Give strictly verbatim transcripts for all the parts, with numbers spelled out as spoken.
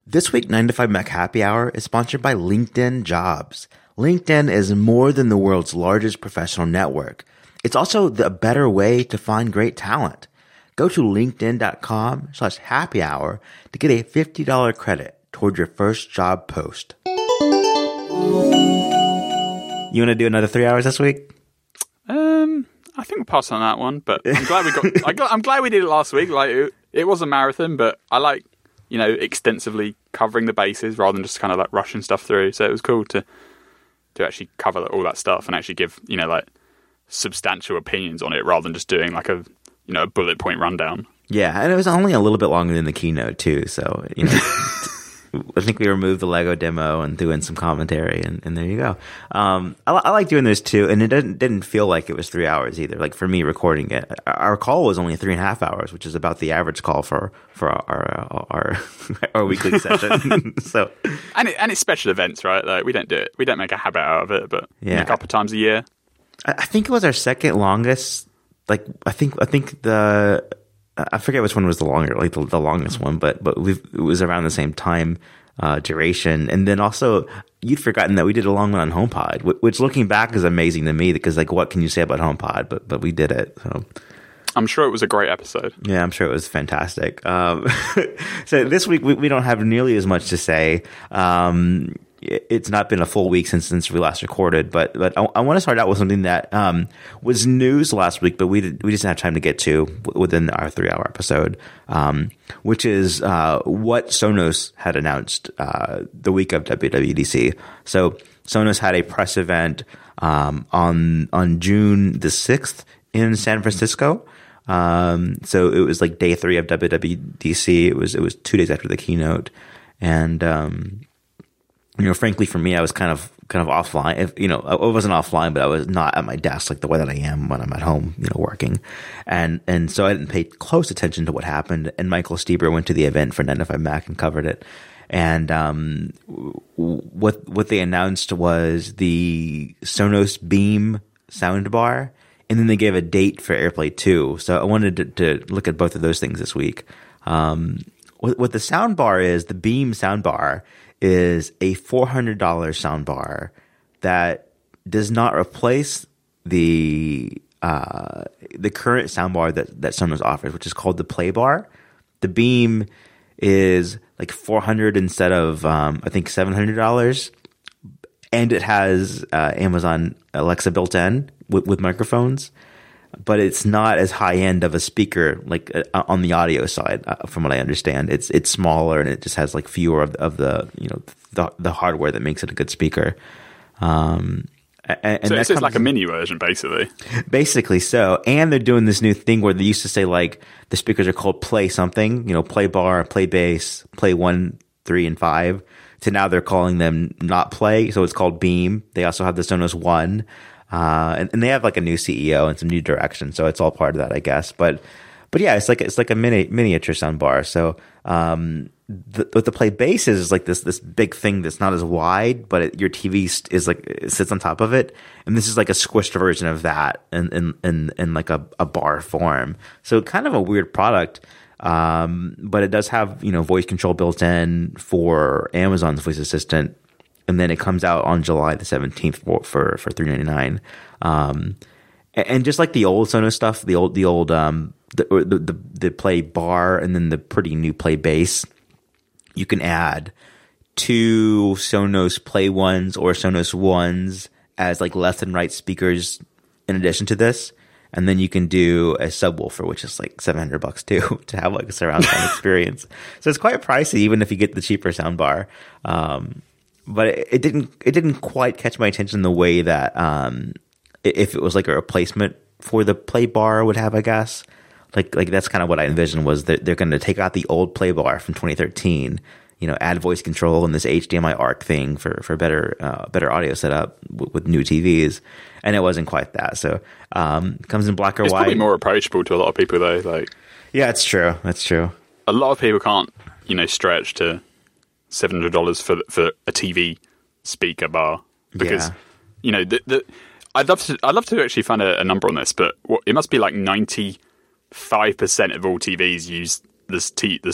This week, nine to five Mac Happy Hour is sponsored by LinkedIn Jobs. LinkedIn is more than the world's largest professional network. It's also the better way to find great talent. Go to linkedin.com slash happy hour to get a fifty dollars credit toward your first job post. You want to do another three hours this week? Um, I think we'll pass on that one, but I'm glad we got, I got I'm glad we did it last week. Like it, it was a marathon, but I like, you know, extensively covering the bases rather than just kind of like rushing stuff through. So it was cool to to actually cover all that stuff and actually give, you know, like substantial opinions on it rather than just doing like a, you know, a bullet point rundown. Yeah, and it was only a little bit longer than the keynote too. So, you know, I think we removed the Lego demo and threw in some commentary, and, and there you go. Um, I, I like doing this too, and it didn't didn't feel like it was three hours either. Like for me, recording it, our call was only three and a half hours, which is about the average call for for our our our, our weekly session. So, and it, and it's special events, right? Like we don't do it, we don't make a habit out of it, but yeah. a couple of times a year. I, I think it was our second longest. Like I think I think the. I forget which one was the longer, like the, the longest one, but but we've, it was around the same time uh, duration. And then also, you'd forgotten that we did a long one on HomePod, which looking back is amazing to me because like, what can you say about HomePod? But but we did it. So I'm sure it was a great episode. Yeah, I'm sure it was fantastic. Um, so this week we, we don't have nearly as much to say. Um, It's not been a full week since since we last recorded, but but I, I want to start out with something that um, was news last week, but we did, we just didn't have time to get to within our three hour episode, um, which is uh, what Sonos had announced uh, the week of W W D C. So Sonos had a press event um, on on June the sixth in San Francisco. Um, so it was like day three of W W D C. It was it was two days after the keynote, and um, you know, frankly, for me, I was kind of kind of offline. If, you know, I wasn't offline, but I was not at my desk like the way that I am when I'm at home, you know, working. And and so I didn't pay close attention to what happened. And Michael Stieber went to the event for nine to five Mac and covered it. And um, what what they announced was the Sonos Beam soundbar, and then they gave a date for AirPlay two. So I wanted to, to look at both of those things this week. Um, what, what the soundbar is, the Beam soundbar, is a four hundred dollars soundbar that does not replace the uh, the current soundbar that, that Sonos offers, which is called the Playbar. The Beam is like four hundred dollars instead of, um, I think, seven hundred dollars. And it has uh, Amazon Alexa built in with, with microphones. But it's not as high end of a speaker, like uh, on the audio side, uh, from what I understand. It's it's smaller and it just has like fewer of, of the you know the the hardware that makes it a good speaker. Um, and, so and it's like a mini version, basically. Basically, so. And they're doing this new thing where they used to say like the speakers are called Play something, you know, Play Bar, Play Bass, Play One, Three, and Five. To now they're calling them not Play, so it's called Beam. They also have the Sonos One. Uh, and, and they have like a new C E O and some new direction, so it's all part of that, I guess. But, but yeah, it's like it's like a mini miniature soundbar. So, um, the, what the Play Bass is is like this this big thing that's not as wide, but it, your T V is like it sits on top of it, and this is like a squished version of that in in in, in like a, a bar form. So kind of a weird product. Um, but it does have you know voice control built in for Amazon's voice assistant. And then it comes out on July the seventeenth for for, for three ninety-nine. Um, and, and just like the old Sonos stuff, the old the old um, the, the the the Play Bar and then the pretty new Play Bass, you can add two Sonos Play Ones or Sonos Ones as like left and right speakers in addition to this. And then you can do a subwoofer, which is like seven hundred bucks too, to have like a surround sound experience. So it's quite pricey, even if you get the cheaper soundbar. Um, But it, it didn't. It didn't quite catch my attention the way that um, if it was like a replacement for the Play Bar would have, I guess. Like, like that's kind of what I envisioned was that they're going to take out the old Play Bar from twenty thirteen, you know, add voice control and this H D M I ARC thing for for better uh, better audio setup w- with new T Vs, and it wasn't quite that. So um, it comes in black or it's white. It's probably more approachable to a lot of people though. Like, yeah, it's true. That's true. A lot of people can't, you know, stretch to seven hundred dollars for for a T V speaker bar because yeah. you know the, the I'd love to I'd love to actually find a, a number on this, but what, it must be like ninety five percent of all T Vs use this T this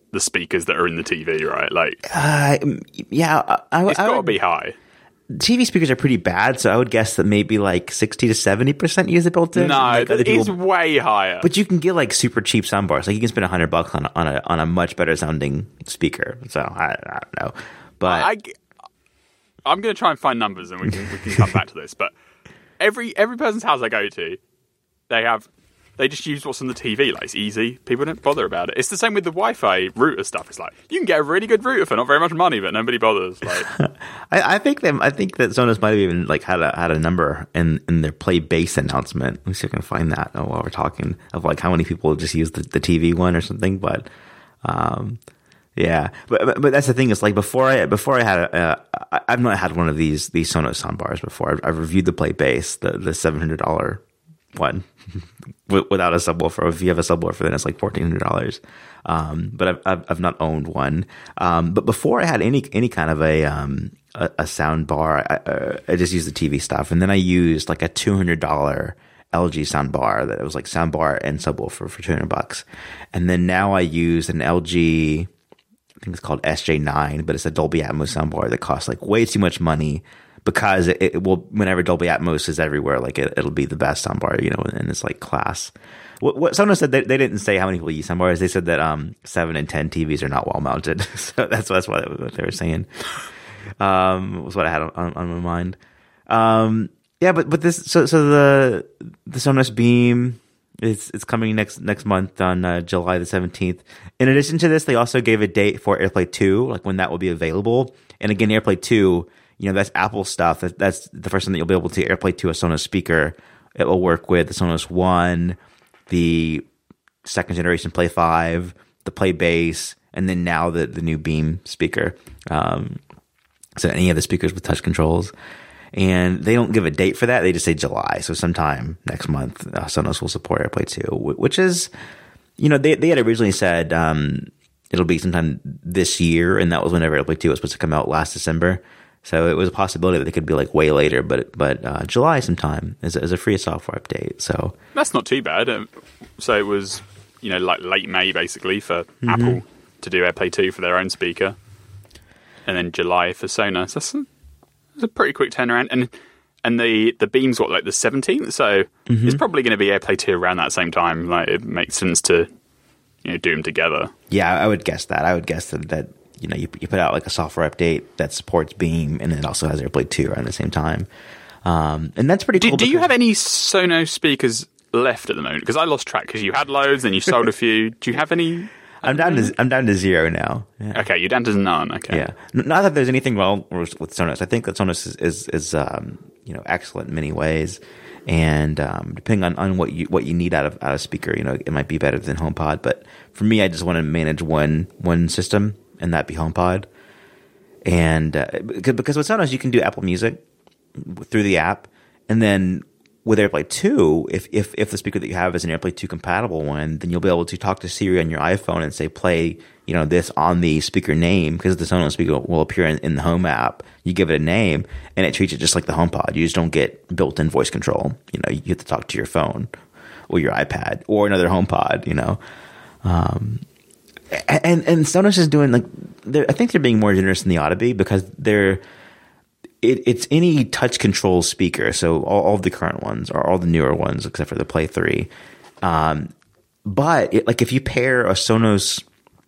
the speakers that are in the T V, right? Like, Uh, yeah, I, I, it's I got to would, be high. T V speakers are pretty bad, so I would guess that maybe like sixty to seventy percent use it built in. No, like other it is people- way higher. But you can get like super cheap soundbars. Like you can spend a hundred bucks on a, on a on a much better sounding speaker. So I, I don't know, but I, I'm going to try and find numbers, and we can we can come back to this. But every every person's house I go to, they have they just use what's on the T V. Like it's easy. People don't bother about it. It's the same with the Wi-Fi router stuff. It's like you can get a really good router for not very much money, but nobody bothers. Like I, I think them. I think that Sonos might have even like had a had a number in, in their Play Bass announcement. Let me see if I can find that oh, while we're talking of like how many people just use the, the T V one or something. But um, yeah, but, but but that's the thing. Is like before I before I had a, uh, I, I've not had one of these these Sonos soundbars before. I've, I've reviewed the Play Bass, the the seven hundred dollar one without a subwoofer. If you have a subwoofer, then it's like fourteen hundred dollars. Um, but I've, I've I've not owned one. Um, but before I had any any kind of a um a, a sound bar, I, uh, I just used the T V stuff, and then I used like a two hundred dollar L G sound bar that was like sound bar and subwoofer for two hundred bucks, and then now I use an L G. I think it's called S J nine, but it's a Dolby Atmos soundbar that costs like way too much money because it, it will, whenever Dolby Atmos is everywhere, like it, it'll be the best soundbar, you know, and it's like class. What, what Sonos said, they, they didn't say how many people use soundbars. They said that um seven and ten T Vs are not well mounted. So that's that's what, what they were saying. Um, was what I had on, on, on my mind. Um, yeah, but but this so so the the Sonos Beam. It's it's coming next next month on uh, July the seventeenth. In addition to this, they also gave a date for AirPlay two, like when that will be available. And again, AirPlay two, you know, that's Apple stuff. That, that's the first time that you'll be able to AirPlay to a Sonos speaker. It will work with the Sonos One, the second generation Play five, the Play Bass, and then now the the new Beam speaker. Um, so any of the speakers with touch controls. And they don't give a date for that. They just say July. So sometime next month, uh, Sonos will support AirPlay two, which is, you know, they, they had originally said um, it'll be sometime this year. And that was whenever AirPlay two was supposed to come out last December. So it was a possibility that it could be like way later, but but uh, July sometime is, is a free software update. So that's not too bad. Um, so it was, you know, like late May basically for Mm-hmm. Apple to do AirPlay two for their own speaker. And then July for Sonos. That's a, It's a pretty quick turnaround, and and the the Beam's what, like the seventeenth, so mm-hmm. it's probably going to be AirPlay two around that same time. Like it makes sense to, you know, do them together. Yeah, I would guess that. I would guess that, that you know you you put out like a software update that supports Beam, and then it also has AirPlay two around the same time, um, and that's pretty do, cool. Do you because- have any Sonos speakers left at the moment? Because I lost track because you had loads, and you sold a few. Do you have any? I'm down to I'm down to zero now. Yeah. Okay, you're down to none. Okay. Yeah. N- Not that there's anything wrong with with Sonos. I think that Sonos is is, is um, you know excellent in many ways, and um, depending on, on what you what you need out of out of speaker, you know, it might be better than HomePod. But for me, I just want to manage one one system, and that be HomePod. And uh, because with Sonos, you can do Apple Music through the app, and then with AirPlay two, if, if if the speaker that you have is an AirPlay two compatible one, then you'll be able to talk to Siri on your iPhone and say, play, you know, this on the speaker name, because the Sonos speaker will appear in, in the Home app. You give it a name, and it treats it just like the HomePod. You just don't get built-in voice control. You know, you have to talk to your phone or your iPad or another HomePod, you know. Um, and, and Sonos is doing, like, I think they're being more generous than they ought to be, because they're, It, it's any touch control speaker, so all, all of the current ones, or all the newer ones, except for the Play three. Um, but it, like if you pair a Sonos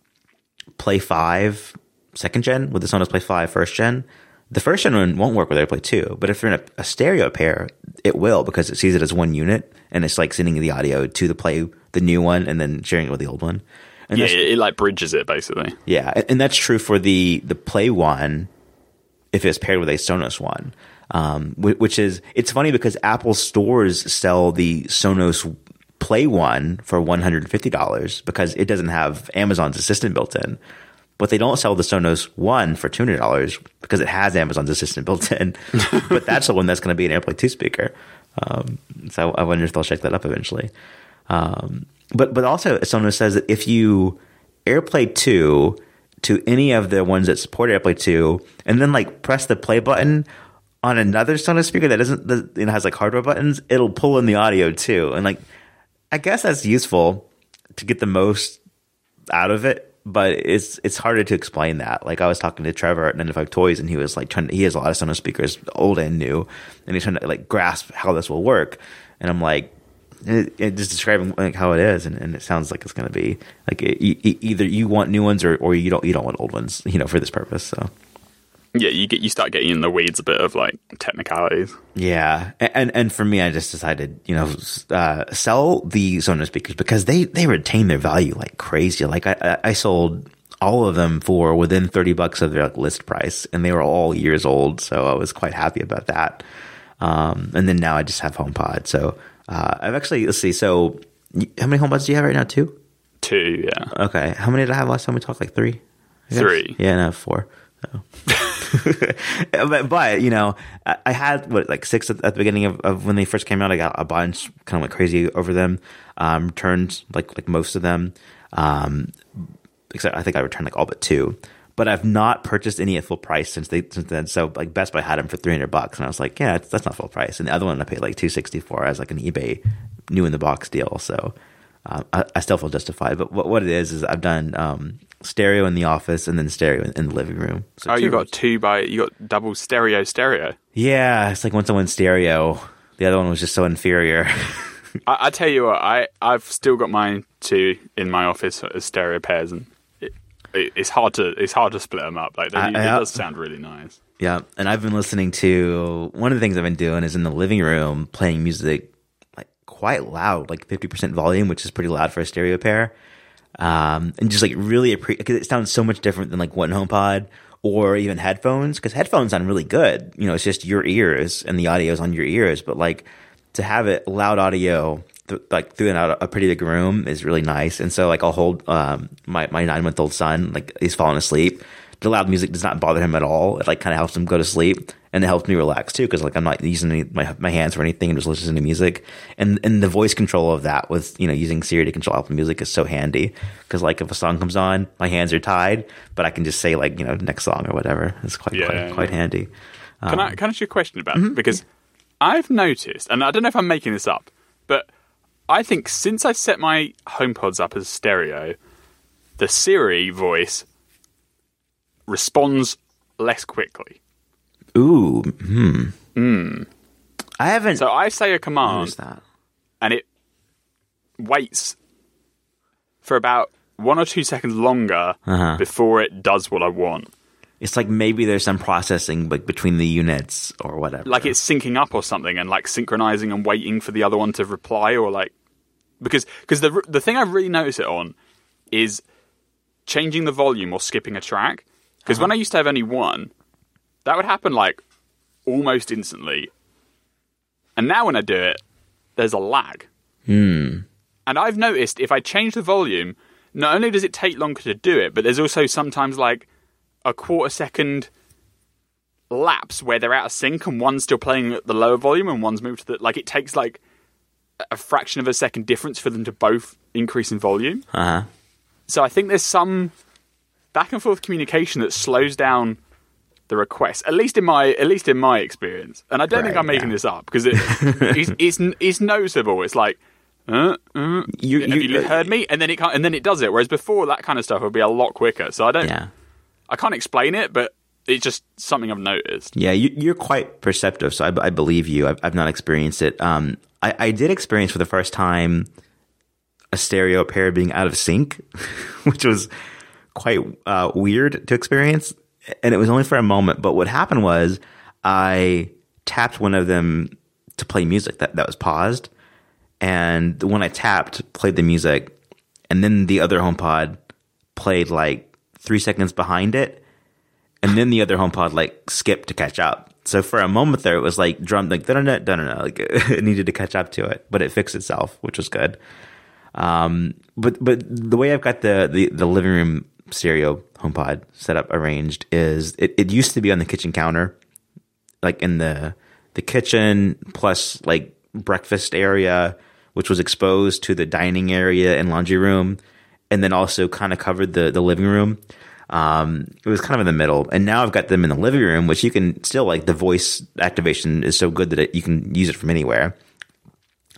Play five second gen with the Sonos Play five first gen, the first gen one won't work with AirPlay two. But if they're in a, a stereo pair, it will, because it sees it as one unit, and it's like sending the audio to the Play, the new one, and then sharing it with the old one. And yeah, it, it like bridges it basically. Yeah, and, and that's true for the the Play one. If it's paired with a Sonos one, um, which is, it's funny because Apple stores sell the Sonos Play one for one hundred fifty dollars because it doesn't have Amazon's Assistant built in. But they don't sell the Sonos One for two hundred dollars because it has Amazon's Assistant built in. But that's the one that's going to be an AirPlay two speaker. Um, so I wonder if they'll check that up eventually. Um, but, but also Sonos says that if you AirPlay two to any of the ones that support AirPlay two, and then like press the play button on another Sonos speaker that doesn't, that, you know, has like hardware buttons, it'll pull in the audio too. And like, I guess that's useful to get the most out of it. but it's it's harder to explain that. Like I was talking to Trevor at ninety-five Toys, and he was like trying to, he has a lot of Sonos speakers, old and new, and he's trying to like grasp how this will work. And I'm like, it, it just describing like how it is, and, and it sounds like it's going to be like it, e- either you want new ones or, or you don't you don't want old ones, you know, for this purpose. So yeah, you get you start getting in the weeds a bit of like technicalities. Yeah, and and for me, I just decided, you know, uh, sell the Sonos speakers because they they retain their value like crazy. Like I I sold all of them for within thirty bucks of their like, list price, and they were all years old, so I was quite happy about that. Um, and then now I just have HomePod. So uh, I've actually let's see. So how many HomePods do you have right now? Two. Two, yeah. Okay. How many did I have last time we talked? Like three. Three. Yeah, no, four. So. but, but you know, I, I had what like six at, at the beginning of, of when they first came out. I got a bunch, kind of like crazy over them. Um, returned like like most of them. Um, except I think I returned like all but two. But I've not purchased any at full price since they since then. So like Best Buy had them for three hundred bucks, and I was like, yeah, that's, that's not full price. And the other one I paid like two sixty for as like an eBay new in the box deal. So uh, I, I still feel justified. But what what it is is I've done um, stereo in the office and then stereo in, in the living room. So oh, you got rooms. two by you got double stereo stereo. Yeah, it's like once I went stereo, the other one was just so inferior. I, I tell you what, I I've still got mine two in my office as stereo pairs, and it, it, it's hard to it's hard to split them up. Like they, I, it I, does sound really nice. Yeah, and I've been listening to one of the things I've been doing is in the living room playing music like quite loud, like fifty percent volume, which is pretty loud for a stereo pair. Um, and just like really because it sounds so much different than like one HomePod or even headphones, because headphones sound really good. You know, it's just your ears and the audio is on your ears, but like to have it loud audio th- like through a, a pretty big room is really nice. And so like I'll hold um, my my nine month old son, like he's falling asleep. The loud music does not bother him at all. It like kind of helps him go to sleep, and it helps me relax too because like I'm not using any, my my hands for anything. I'm just listening to music, and and the voice control of that with you know using Siri to control Apple Music is so handy because like if a song comes on, my hands are tied, but I can just say like you know next song or whatever. It's quite yeah, quite, yeah. quite handy. Um, Can I can I ask you a question about it? Because I've noticed, and I don't know if I'm making this up, but I think since I set my HomePods up as stereo, the Siri voice responds less quickly. Ooh, hmm. Mm. I haven't. So I say a noticed command, that. and it waits for about one or two seconds longer Uh-huh. before it does what I want. It's like maybe there's some processing like between the units or whatever. Like it's syncing up or something, and like synchronizing and waiting for the other one to reply, or like because because the the thing I really notice it on is changing the volume or skipping a track. Because Uh-huh. when I used to have only one, that would happen like almost instantly. And now when I do it, there's a lag. Hmm. And I've noticed if I change the volume, not only does it take longer to do it, but there's also sometimes like a quarter second lapse where they're out of sync and one's still playing at the lower volume and one's moved to the... Like it takes like a fraction of a second difference for them to both increase in volume. Uh-huh. So I think there's some back and forth communication that slows down the request, at least in my at least in my experience. And I don't Right, think I'm making yeah. this up because it, it's, it's it's noticeable. It's like, uh, uh, You- have you- you heard me? And then it can't, and then it does it. Whereas before, that kind of stuff would be a lot quicker. So I don't, Yeah. I can't explain it, but it's just something I've noticed. Yeah, you, you're quite perceptive, so I, I believe you. I've, I've not experienced it. Um, I, I did experience for the first time a stereo pair being out of sync, which was quite uh, weird to experience. And it was only for a moment. But what happened was I tapped one of them to play music that, that was paused. And when I tapped, played the music. And then the other HomePod played like three seconds behind it. And then the other HomePod like skipped to catch up. So for a moment there, it was like drummed like da da da da, like it needed to catch up to it, but it fixed itself, which was good. Um, but but the way I've got the the, the living room stereo HomePod set up arranged is it, it used to be on the kitchen counter, like in the the kitchen plus like breakfast area, which was exposed to the dining area and laundry room, and then also kind of covered the the living room. Um, it was kind of in the middle, and now I've got them in the living room, which you can still like. The voice activation is so good that it, you can use it from anywhere.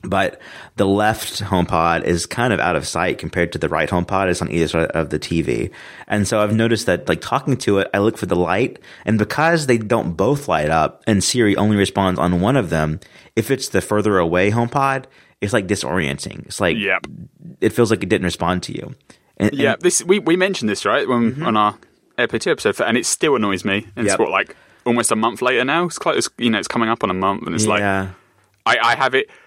But the left HomePod is kind of out of sight compared to the right HomePod. It's on either side of the T V. And so I've noticed that, like, talking to it, I look for the light. And because they don't both light up and Siri only responds on one of them, if it's the further away HomePod, it's like disorienting. It's like, yep. It feels like it didn't respond to you. And, yeah, and, this we, we mentioned this, right, when, mm-hmm. on our AirPlay two episode, and it still annoys me. And yep. It's what, like, almost a month later now? It's quite, it's, you know, it's coming up on a month, and it's yeah. like, I, I have it...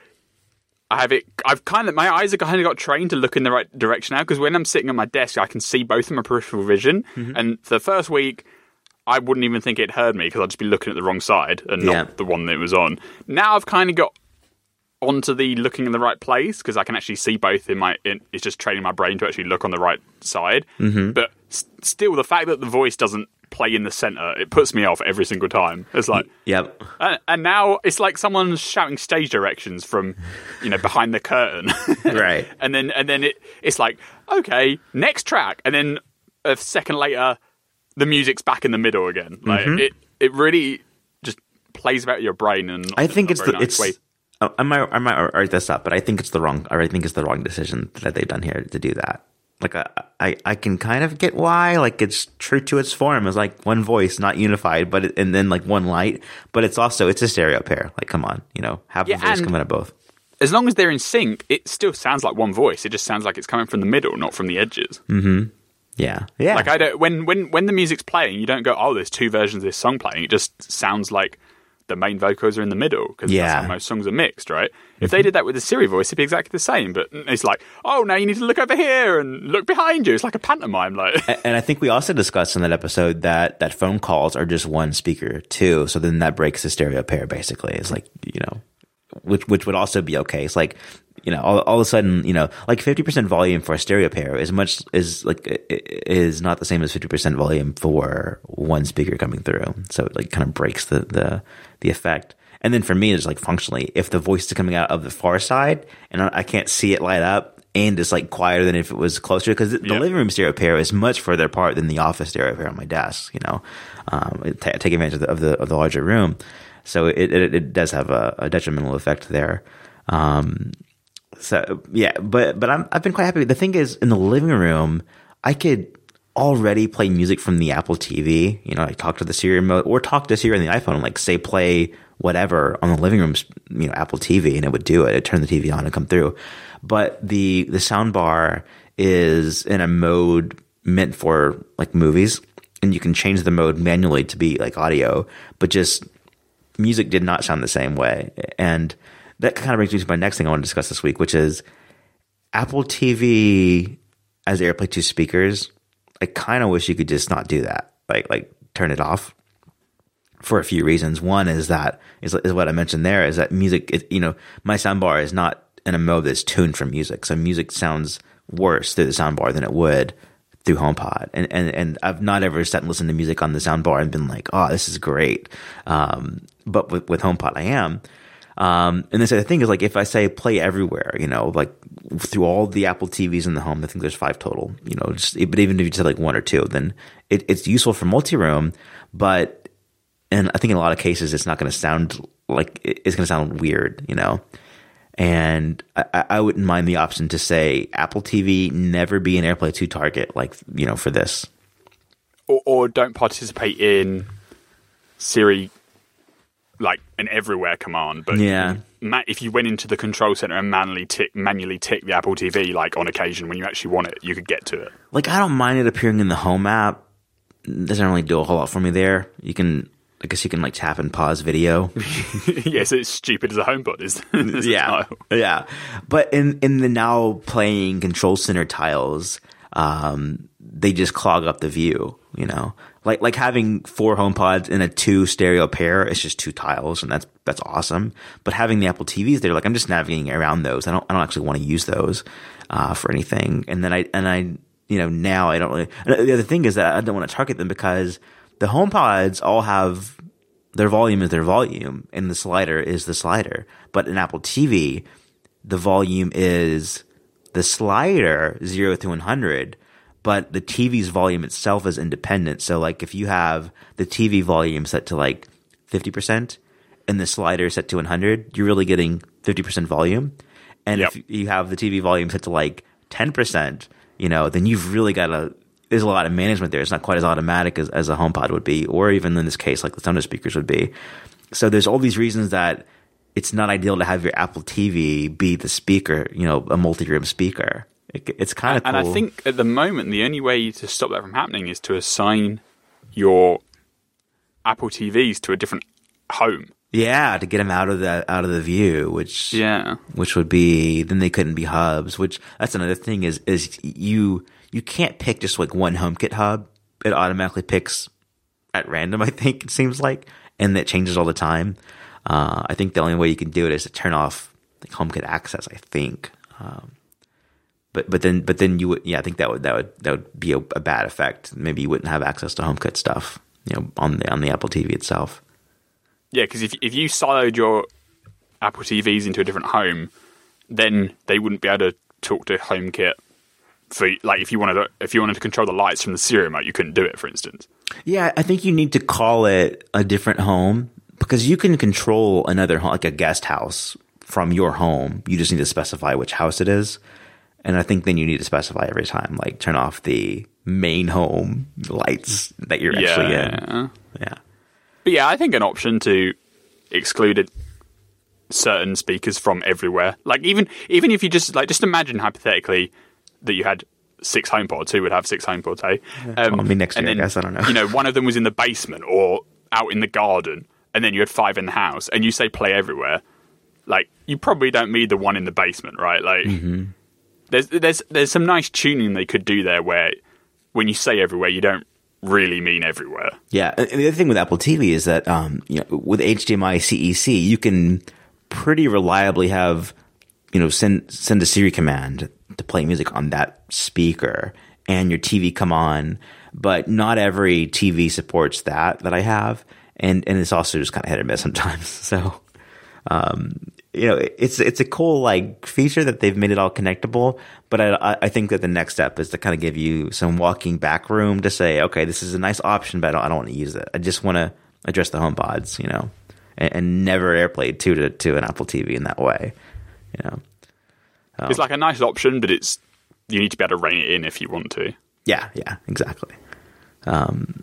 I have it. I've kind of my eyes have kind of got trained to look in the right direction now, because when I'm sitting at my desk, I can see both in my peripheral vision. Mm-hmm. And for the first week, I wouldn't even think it heard me because I'd just be looking at the wrong side and yeah. not the one that it was on. Now I've kind of got onto the looking in the right place because I can actually see both in my. In, it's just training my brain to actually look on the right side. Mm-hmm. But s- still, the fact that the voice doesn't play in the center, it puts me off every single time. It's like, yep. And, and now it's like someone's shouting stage directions from, you know, behind the curtain, right? And then and then it it's like, okay, next track, and then a second later, the music's back in the middle again. Like mm-hmm. it, it really just plays about your brain. And I think it's the nice it's. Way. I might I might write this up, but I think it's the wrong. I think it's the wrong decision that they've done here to do that. Like, I, I, I can kind of get why, like, it's true to its form. It's like one voice, not unified, but, it, and then like one light, but it's also, it's a stereo pair. Like, come on, you know, have yeah, the voice come out of both. As long as they're in sync, it still sounds like one voice. It just sounds like it's coming from the middle, not from the edges. Mm-hmm. Yeah. Yeah. Like, I don't, when, when, when the music's playing, you don't go, oh, there's two versions of this song playing. It just sounds like the main vocals are in the middle, because yeah. that's how most songs are mixed, right? If they did that with the Siri voice, it'd be exactly the same. But it's like, oh, now you need to look over here and look behind you. It's like a pantomime. Like, and I think we also discussed in that episode that, that phone calls are just one speaker too. So then that breaks the stereo pair, basically. It's like, you know, which which would also be okay. It's like, you know, all, all of a sudden, you know, like fifty percent volume for a stereo pair is much is like is not the same as fifty percent volume for one speaker coming through. So it like kind of breaks the the the effect. And then for me, it's like functionally, if the voice is coming out of the far side and I can't see it light up and it's like quieter than if it was closer, because the yeah. living room stereo pair is much further apart than the office stereo pair on my desk, you know, um, t- take advantage of the, of the, of the larger room. So it, it, it does have a, a detrimental effect there. Um, so yeah, but, but I'm, I've been quite happy. The thing is, in the living room, I could already play music from the Apple T V, you know, like talk to the Siri remote or talk to Siri on the iPhone and like say play whatever on the living room's, you know, Apple T V, and it would do it. It'd turn the T V on and come through. But the, the sound bar is in a mode meant for like movies, and you can change the mode manually to be like audio, but just music did not sound the same way. And that kind of brings me to my next thing I want to discuss this week, which is Apple T V as AirPlay two speakers. I kind of wish you could just not do that. Like, like turn it off for a few reasons. One is that is, is what I mentioned there is that music, it, you know, my soundbar is not in a mode that's tuned for music. So music sounds worse through the soundbar than it would through HomePod. And, and, and I've not ever sat and listened to music on the soundbar and been like, oh, this is great. Um, but with, with HomePod, I am. Um, and then so the thing is, like, if I say play everywhere, you know, like through all the Apple T Vs in the home, I think there's five total, you know, just, but even if you said like one or two, then it, it's useful for multi-room, but, and I think in a lot of cases, it's not going to sound like, it's going to sound weird, you know, and I, I wouldn't mind the option to say Apple T V, never be an AirPlay two target, like, you know, for this. Or, or don't participate in Siri, like an everywhere command, but yeah, if you went into the control center and manually tick manually tick the Apple T V, like on occasion when you actually want it, you could get to it. Like, I don't mind it appearing in the home app. It doesn't really do a whole lot for me there. You can, I guess you can like tap and pause video. Yes, it's stupid as a HomePod is. Yeah, yeah. But in in the now playing control center tiles, um, they just clog up the view. You know, like like having four HomePods in a two stereo pair, it's just two tiles, and that's that's awesome. But having the Apple T Vs there, like I'm just navigating around those. I don't I don't actually want to use those uh, for anything. And then I and I you know now I don't really. The other thing is that I don't want to target them because the HomePods all have their volume is their volume, and the slider is the slider. But in Apple T V, the volume is the slider zero to one hundred. But the T V's volume itself is independent. So, like, if you have the T V volume set to, like, fifty percent and the slider set to one hundred, you're really getting fifty percent volume. And Yep. if you have the T V volume set to like ten percent, you know, then you've really got to, there's a lot of management there. It's not quite as automatic as, as a HomePod would be, or even in this case, like the Sonos speakers would be. So there's all these reasons that it's not ideal to have your Apple T V be the speaker, you know, a multi-room speaker. It, it's kind of cool. And I think at the moment, the only way to stop that from happening is to assign your Apple T Vs to a different home. Yeah, to get them out of the out of the view, which Yeah. which would be, then they couldn't be hubs. Which that's another thing is is you you can't pick just like one HomeKit hub. It automatically picks at random. I think it seems like, and that changes all the time. Uh, I think the only way you can do it is to turn off like HomeKit access. I think, um, but but then but then you would yeah I think that would that would that would be a, a bad effect. Maybe you wouldn't have access to HomeKit stuff, you know, on the on the Apple T V itself. Yeah, because if if you siloed your Apple T Vs into a different home, then they wouldn't be able to talk to HomeKit. For like, if you wanted to, if you wanted to control the lights from the Siri remote, you couldn't do it, for instance. Yeah, I think you need to call it a different home because you can control another home, like a guest house, from your home. You just need to specify which house it is, and I think then you need to specify every time, like turn off the main home lights that you're actually Yeah. in. Yeah. But yeah, I think an option to exclude it, certain speakers from everywhere. Like even even if you just like just imagine hypothetically that you had six HomePods, who would have six HomePods, hey? Um, Well, I mean, next and year, I then, guess, I don't know. You know, one of them was in the basement or out in the garden, and then you had five in the house, and you say play everywhere. Like, you probably don't need the one in the basement, right? Like, Mm-hmm. there's there's there's some nice tuning they could do there where when you say everywhere, you don't really mean everywhere. Yeah, and the other thing with Apple T V is that um, you know, with H D M I C E C, you can pretty reliably have, you know, send send a Siri command to play music on that speaker, and your T V come on. But not every T V supports that that I have, and and it's also just kind of hit or miss sometimes. So, um, you know, it's it's a cool like feature that they've made it all connectable. But I I think that the next step is to kind of give you some walking back room to say, okay, this is a nice option, but I don't, I don't want to use it. I just want to address the HomePods, you know, and, and never AirPlay to to to an Apple T V in that way, you know. Um, It's like a nice option, but it's you need to be able to rein it in if you want to. Yeah, yeah, exactly. Um,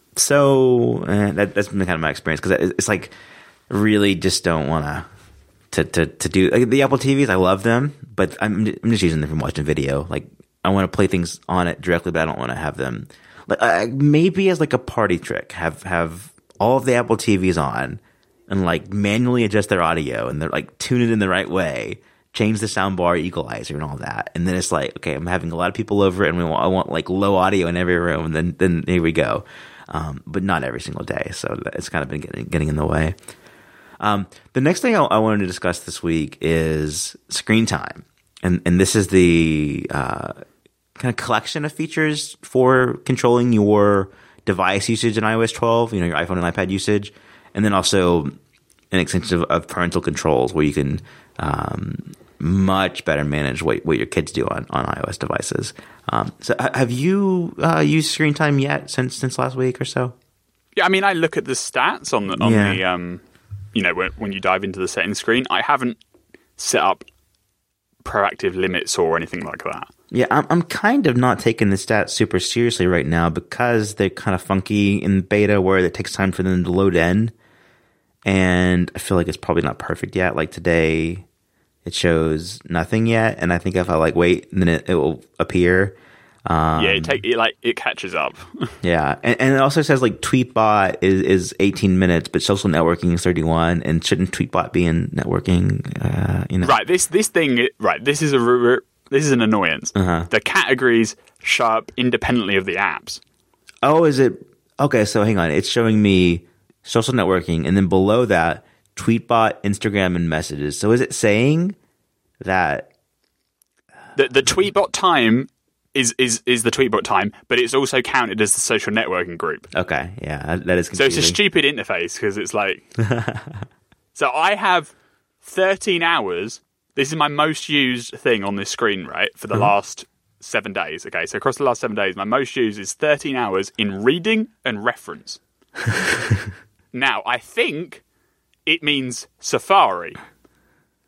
so uh, that, that's been kind of my experience because it's like really just don't want to to to to do like, the Apple T Vs. I love them, but I'm I'm just using them for watching video. Like I want to play things on it directly, but I don't want to have them like uh, maybe as like a party trick. Have have all of the Apple T Vs on and like manually adjust their audio and they're like tune it in the right way. Change the soundbar equalizer and all that, and then it's like, okay, I'm having a lot of people over, and we want, I want like low audio in every room, and then then here we go, um, but not every single day, so it's kind of been getting getting in the way. Um, the next thing I, I wanted to discuss this week is screen time, and and this is the uh, kind of collection of features for controlling your device usage in i O S twelve, you know, your iPhone and iPad usage, and then also an extension of, of parental controls where you can um, much better manage what, what your kids do on, on iOS devices. Um, so have you uh, used screen time yet since since last week or so? Yeah, I mean, I look at the stats on the on Yeah. the um, you know, when, when you dive into the settings screen. I haven't set up proactive limits or anything like that. Yeah, I'm I'm kind of not taking the stats super seriously right now because they're kind of funky in beta where it takes time for them to load in. And I feel like it's probably not perfect yet. Like today, it shows nothing yet, and I think if I like wait, then it, it will appear. Um, yeah, it take it like it catches up. yeah, and, and it also says like Tweetbot is, is eighteen minutes, but social networking is thirty-one. And shouldn't Tweetbot be in networking? Uh, you know, Right, this this thing, right? This is a r- r- this is an annoyance. Uh-huh. The categories show up independently of the apps. Oh, is it okay? So hang on, it's showing me social networking, and then below that, Tweetbot, Instagram, and messages. So is it saying that The the Tweetbot time is is is the Tweetbot time, but it's also counted as the social networking group. okay? Yeah, that is So confusing. it's a stupid interface because it's like. So I have thirteen hours. This is my most used thing on this screen, right, for the Uh-huh. last seven days. Okay, so across the last seven days, my most used is thirteen hours in reading and reference. Now, I think it means Safari.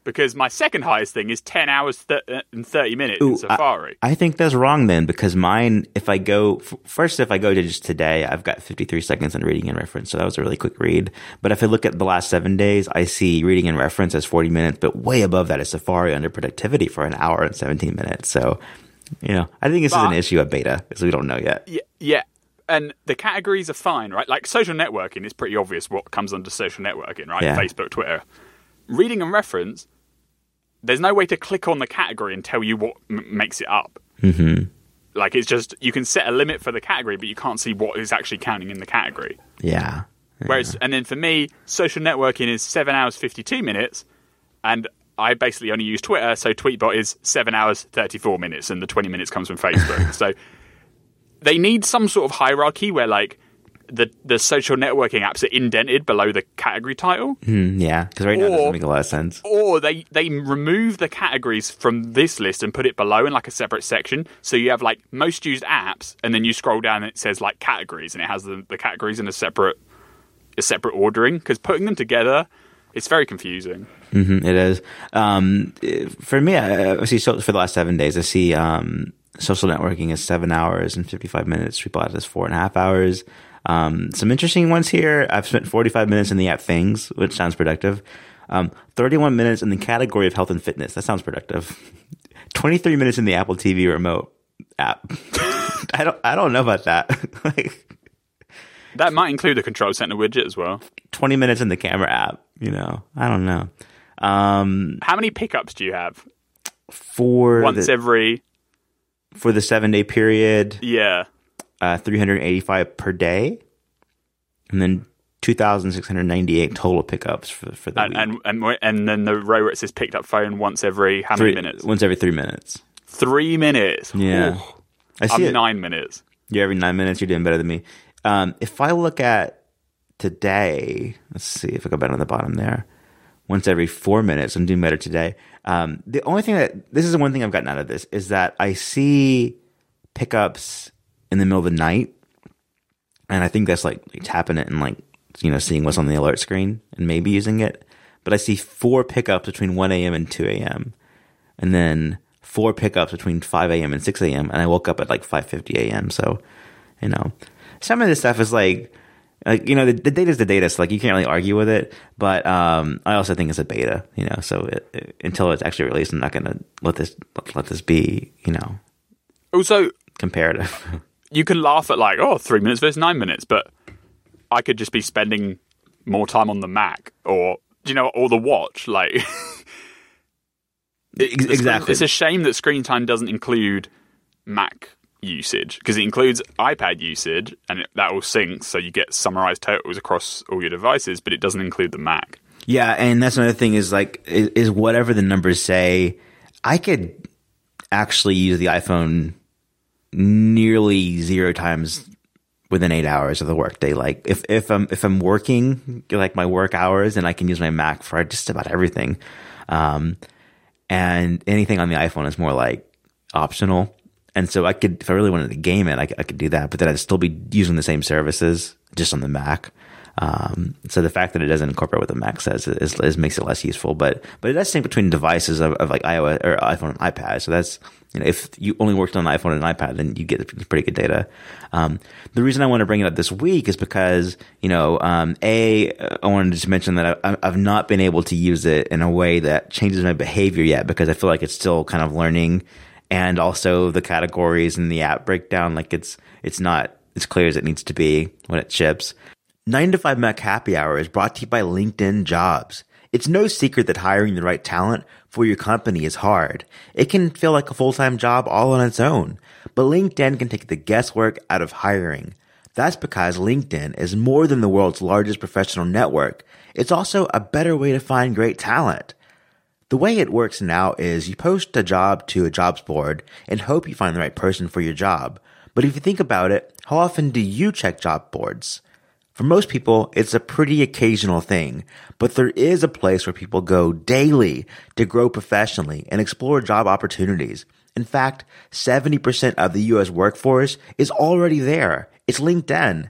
because my second highest thing is ten hours th- and thirty minutes Ooh, in Safari. I, I think that's wrong then, because mine, if I go, first, if I go to just today, I've got fifty-three seconds in reading and reference, so that was a really quick read. But if I look at the last seven days, I see reading and reference as forty minutes, but way above that is Safari under productivity for an hour and seventeen minutes. So, you know, I think this but, is an issue of beta, because we don't know yet. Yeah, yeah. And the categories are fine, right? Like social networking is pretty obvious what comes under social networking, right? Yeah. Facebook, Twitter. Reading and reference, there's no way to click on the category and tell you what m- makes it up. Mm-hmm. Like, it's just, you can set a limit for the category, but you can't see what is actually counting in the category. Yeah. yeah. Whereas, and then for me, social networking is seven hours, fifty-two minutes, and I basically only use Twitter, so Tweetbot is seven hours, thirty-four minutes, and the twenty minutes comes from Facebook. So they need some sort of hierarchy where, like, the the social networking apps are indented below the category title. Mm, yeah, because right now or, it doesn't make a lot of sense. Or they, they remove the categories from this list and put it below in, like, a separate section. So you have, like, most used apps, and then you scroll down and it says, like, categories, and it has the, the categories in a separate a separate ordering. Because putting them together, it's very confusing. Mm-hmm, it is. Um, for me, I, I see so for the last seven days, I see um, social networking is seven hours and fifty-five minutes. Tweetbot is four and a half hours. Um, some interesting ones here. I've spent forty-five minutes in the app Things, which sounds productive. Um, thirty-one minutes in the category of health and fitness. That sounds productive. twenty-three minutes in the Apple T V remote app. I don't, I don't know about that. like, that might include the control center widget as well. twenty minutes in the camera app. You know, I don't know. Um, How many pickups do you have? For once the, every for the seven day period. Yeah. Uh, three hundred eighty-five per day, and then two thousand six hundred ninety-eight total pickups for, for the and, week. And, and and then the row where it says picked up phone once every how three, many minutes? Once every three minutes. Three minutes. Yeah. Ooh. I see I'm it. nine minutes. You're every nine minutes. You're doing better than me. Um, if I look at today, let's see if I go back on the bottom there. Once every four minutes, I'm doing better today. Um, the only thing that, this is the one thing I've gotten out of this, is that I see pickups in the middle of the night, and I think that's like, like tapping it and like, you know, seeing what's on the alert screen and maybe using it. But I see four pickups between one a.m. and two a.m. and then four pickups between five a.m. and six a.m. and I woke up at like five fifty a.m. So, you know, some of this stuff is like, like you know, the, the data's the data, so like you can't really argue with it. But um, I also think it's a beta, you know. So it, it, until it's actually released, I'm not going to let this let, let this be, you know, also comparative. You can laugh at like, oh, three minutes versus nine minutes, but I could just be spending more time on the Mac or, you know, or the watch. Like, it, exactly. It's a shame that screen time doesn't include Mac usage, because it includes iPad usage and it, that all syncs, so you get summarized totals across all your devices, but it doesn't include the Mac. Yeah, and that's another thing is like, is, is whatever the numbers say, I could actually use the iPhone nearly zero times within eight hours of the workday. Like if, if I'm if I'm working like my work hours, and I can use my Mac for just about everything, um, and anything on the iPhone is more like optional. And so I could, if I really wanted to game it, I, I could do that. But then I'd still be using the same services just on the Mac. Um, so the fact that it doesn't incorporate what the Mac says is, is makes it less useful. But but it does sync between devices of, of like iOS or iPhone and iPad. So that's, you know, if you only worked on an iPhone and an iPad, then you get pretty good data. Um, the reason I want to bring it up this week is because, you know, um, a I wanted to just mention that I, I've not been able to use it in a way that changes my behavior yet, because I feel like it's still kind of learning, and also the categories and the app breakdown, like it's it's not as clear as it needs to be when it ships. nine to five Mac Happy Hour is brought to you by LinkedIn Jobs. It's no secret that hiring the right talent for your company is hard. It can feel like a full-time job all on its own, but LinkedIn can take the guesswork out of hiring. That's because LinkedIn is more than the world's largest professional network. It's also a better way to find great talent. The way it works now is you post a job to a jobs board and hope you find the right person for your job. But if you think about it, how often do you check job boards? For most people, it's a pretty occasional thing, but there is a place where people go daily to grow professionally and explore job opportunities. In fact, seventy percent of the U S workforce is already there. It's LinkedIn.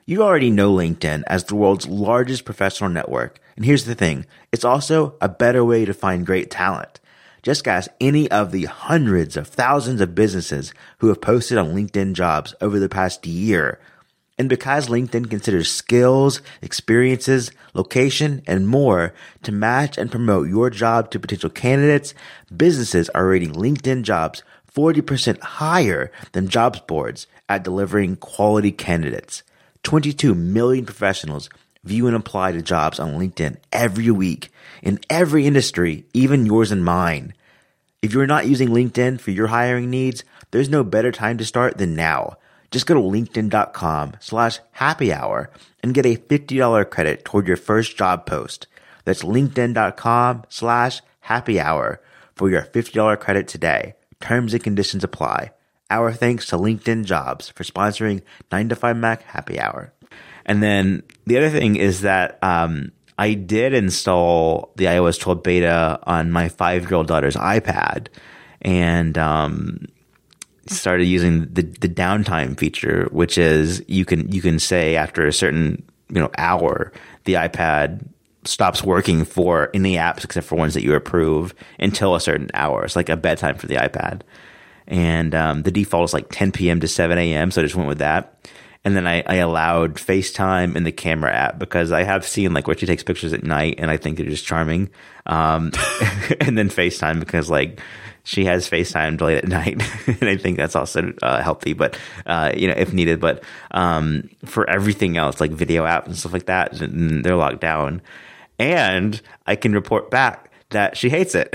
You already know LinkedIn as the world's largest professional network. And here's the thing. It's also a better way to find great talent. Just ask any of the hundreds of thousands of businesses who have posted on LinkedIn Jobs over the past year. And because LinkedIn considers skills, experiences, location, and more to match and promote your job to potential candidates, businesses are rating LinkedIn Jobs forty percent higher than jobs boards at delivering quality candidates. twenty-two million professionals view and apply to jobs on LinkedIn every week in every industry, even yours and mine. If you're not using LinkedIn for your hiring needs, there's no better time to start than now. Just go to linkedin.com slash happy hour and get a fifty dollars credit toward your first job post. That's linkedin.com slash happy hour for your fifty dollars credit today. Terms and conditions apply. Our thanks to LinkedIn Jobs for sponsoring nine to five Mac Happy Hour. And then the other thing is that um, I did install the iOS twelve beta on my five-year-old daughter's iPad and um, started using the, the downtime feature, which is you can you can say after a certain you know hour, the iPad stops working for any apps except for ones that you approve until a certain hour. It's like a bedtime for the iPad. And um, the default is like ten p.m. to seven a.m., so I just went with that. And then I, I allowed FaceTime in the camera app because I have seen like where she takes pictures at night and I think they're just charming. Um, and then FaceTime because like she has FaceTime late at night. And I think that's also uh, healthy, but uh, you know, if needed. But um, for everything else, like video apps and stuff like that, they're locked down. And I can report back that she hates it.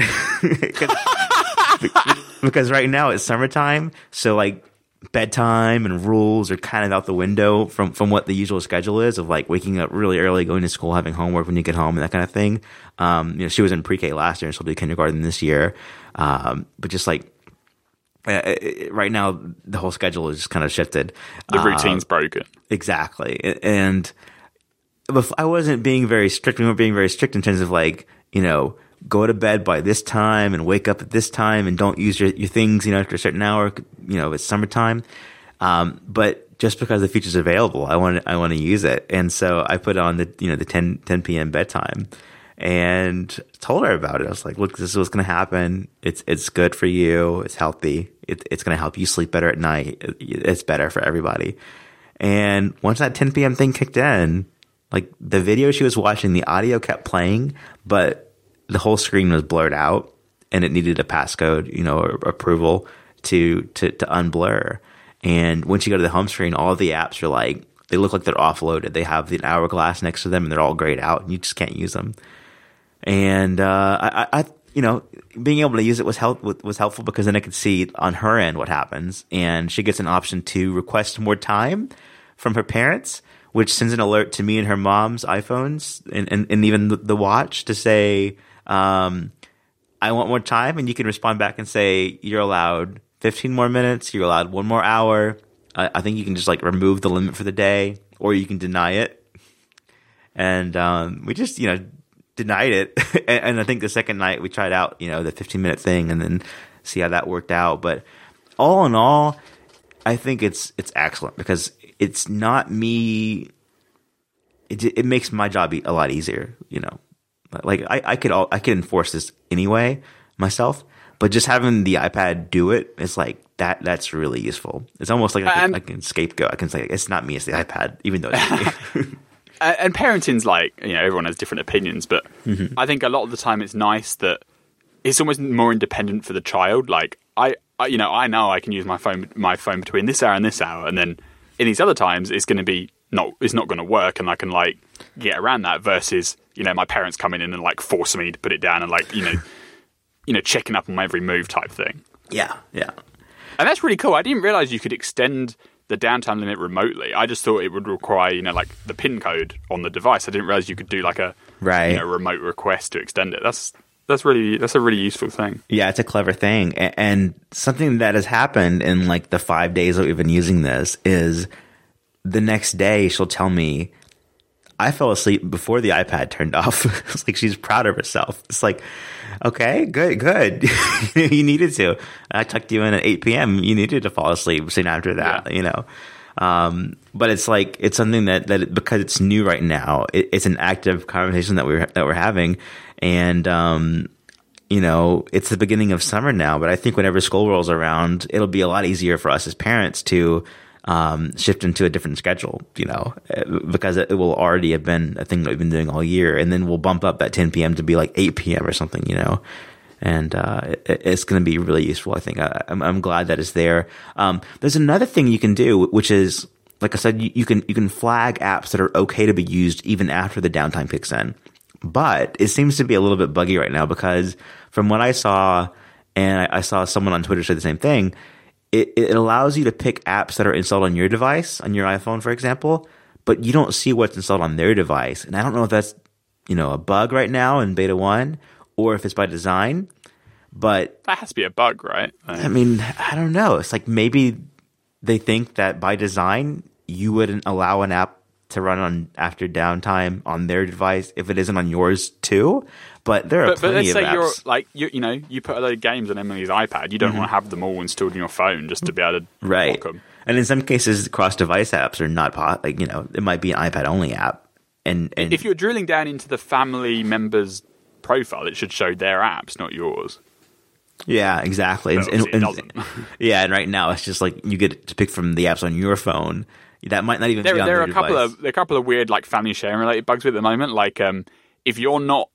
Because right now it's summertime, so like bedtime and rules are kind of out the window from, from what the usual schedule is of like waking up really early, going to school, having homework when you get home and that kind of thing. Um, you know, she was in pre-K last year and she'll do kindergarten this year. Um, but just like uh, right now, the whole schedule is just kind of shifted. The routine's uh, broken. Exactly. And I wasn't being very strict. We weren't being very strict in terms of like, you know, go to bed by this time and wake up at this time and don't use your, your things, you know, after a certain hour, you know, it's summertime. Um, but just because the feature's available, I want to, I want to use it. And so I put on the, you know, the ten, ten p.m. bedtime and told her about it. I was like, look, this is what's going to happen. It's, it's good for you. It's healthy. It, it's going to help you sleep better at night. It, it's better for everybody. And once that ten p.m. thing kicked in, like the video she was watching, the audio kept playing, but the whole screen was blurred out and it needed a passcode, you know, or approval to, to, to unblur. And once you go to the home screen, all the apps are like, they look like they're offloaded. They have the hourglass next to them and they're all grayed out and you just can't use them. And, uh, I, I, you know, being able to use it was help, was helpful because then I could see on her end what happens. And she gets an option to request more time from her parents, which sends an alert to me and her mom's iPhones and, and, and even the, the watch to say, um, I want more time. And you can respond back and say, you're allowed fifteen more minutes. You're allowed one more hour. I, I think you can just like remove the limit for the day or you can deny it. And, um, we just, you know, denied it. and, and I think the second night we tried out, you know, the fifteen minute thing and then see how that worked out. But all in all, I think it's, it's excellent because it's not me. It, it makes my job a lot easier, you know. Like I, I could, all, I could enforce this anyway myself, but just having the iPad do it, it's like that. That's really useful. It's almost like I can, I can scapegoat. I can say it's not me, it's the iPad, even though it's me. And parenting's like, you know, everyone has different opinions, but mm-hmm. I think a lot of the time it's nice that it's almost more independent for the child. Like I, I, you know, I know I can use my phone, my phone between this hour and this hour, and then in these other times it's going to be not, it's not going to work, and I can like get around that. Versus, you know, my parents coming in and like forcing me to put it down and like, you know, you know, checking up on my every move type thing. Yeah, yeah, and that's really cool. I didn't realize you could extend the downtime limit remotely. I just thought it would require, you know, like the PIN code on the device. I didn't realize you could do like a right. you know, remote request to extend it. That's that's really that's a really useful thing. Yeah, it's a clever thing, and something that has happened in like the five days that we've been using this is the next day she'll tell me, I fell asleep before the iPad turned off. It's like she's proud of herself. It's like, okay, good, good. You needed to. I tucked you in at eight p.m. You needed to fall asleep soon after that, yeah. you know. Um, but it's like it's something that that it, because it's new right now, it, it's an active conversation that we're that we're having, and um, you know, it's the beginning of summer now. But I think whenever school rolls around, it'll be a lot easier for us as parents to um, shift into a different schedule. You know, because it, it will already have been a thing that we've been doing all year, and then we'll bump up that ten p.m. to be like eight p.m. or something. You know. And uh, it, it's going to be really useful, I think. I, I'm, I'm glad that it's there. Um, there's another thing you can do, which is, like I said, you, you can you can flag apps that are okay to be used even after the downtime kicks in. But it seems to be a little bit buggy right now because from what I saw, and I, I saw someone on Twitter say the same thing, it, it allows you to pick apps that are installed on your device, on your iPhone, for example, but you don't see what's installed on their device. And I don't know if that's, you know, a bug right now in beta one, or if it's by design, but that has to be a bug, right? Like, I mean, I don't know. It's like maybe they think that by design you wouldn't allow an app to run on after downtime on their device if it isn't on yours too. But there are but, plenty but let's of say apps. you're like you, you know, you put a load of games on Emily's iPad. You don't Mm-hmm. want to have them all installed on your phone just to be able to right. lock them. And in some cases, cross-device apps are not po- like you know it might be an iPad-only app. And, and If you're drilling down into the family members' profile, it should show their apps, not yours. yeah, exactly. But And- obviously it and- doesn't. yeah, and right now it's just like you get to pick from the apps on your phone. That might not even There, be on there their are a couple device. of there are a couple of weird like family sharing related bugs at the moment. Like um, if you're not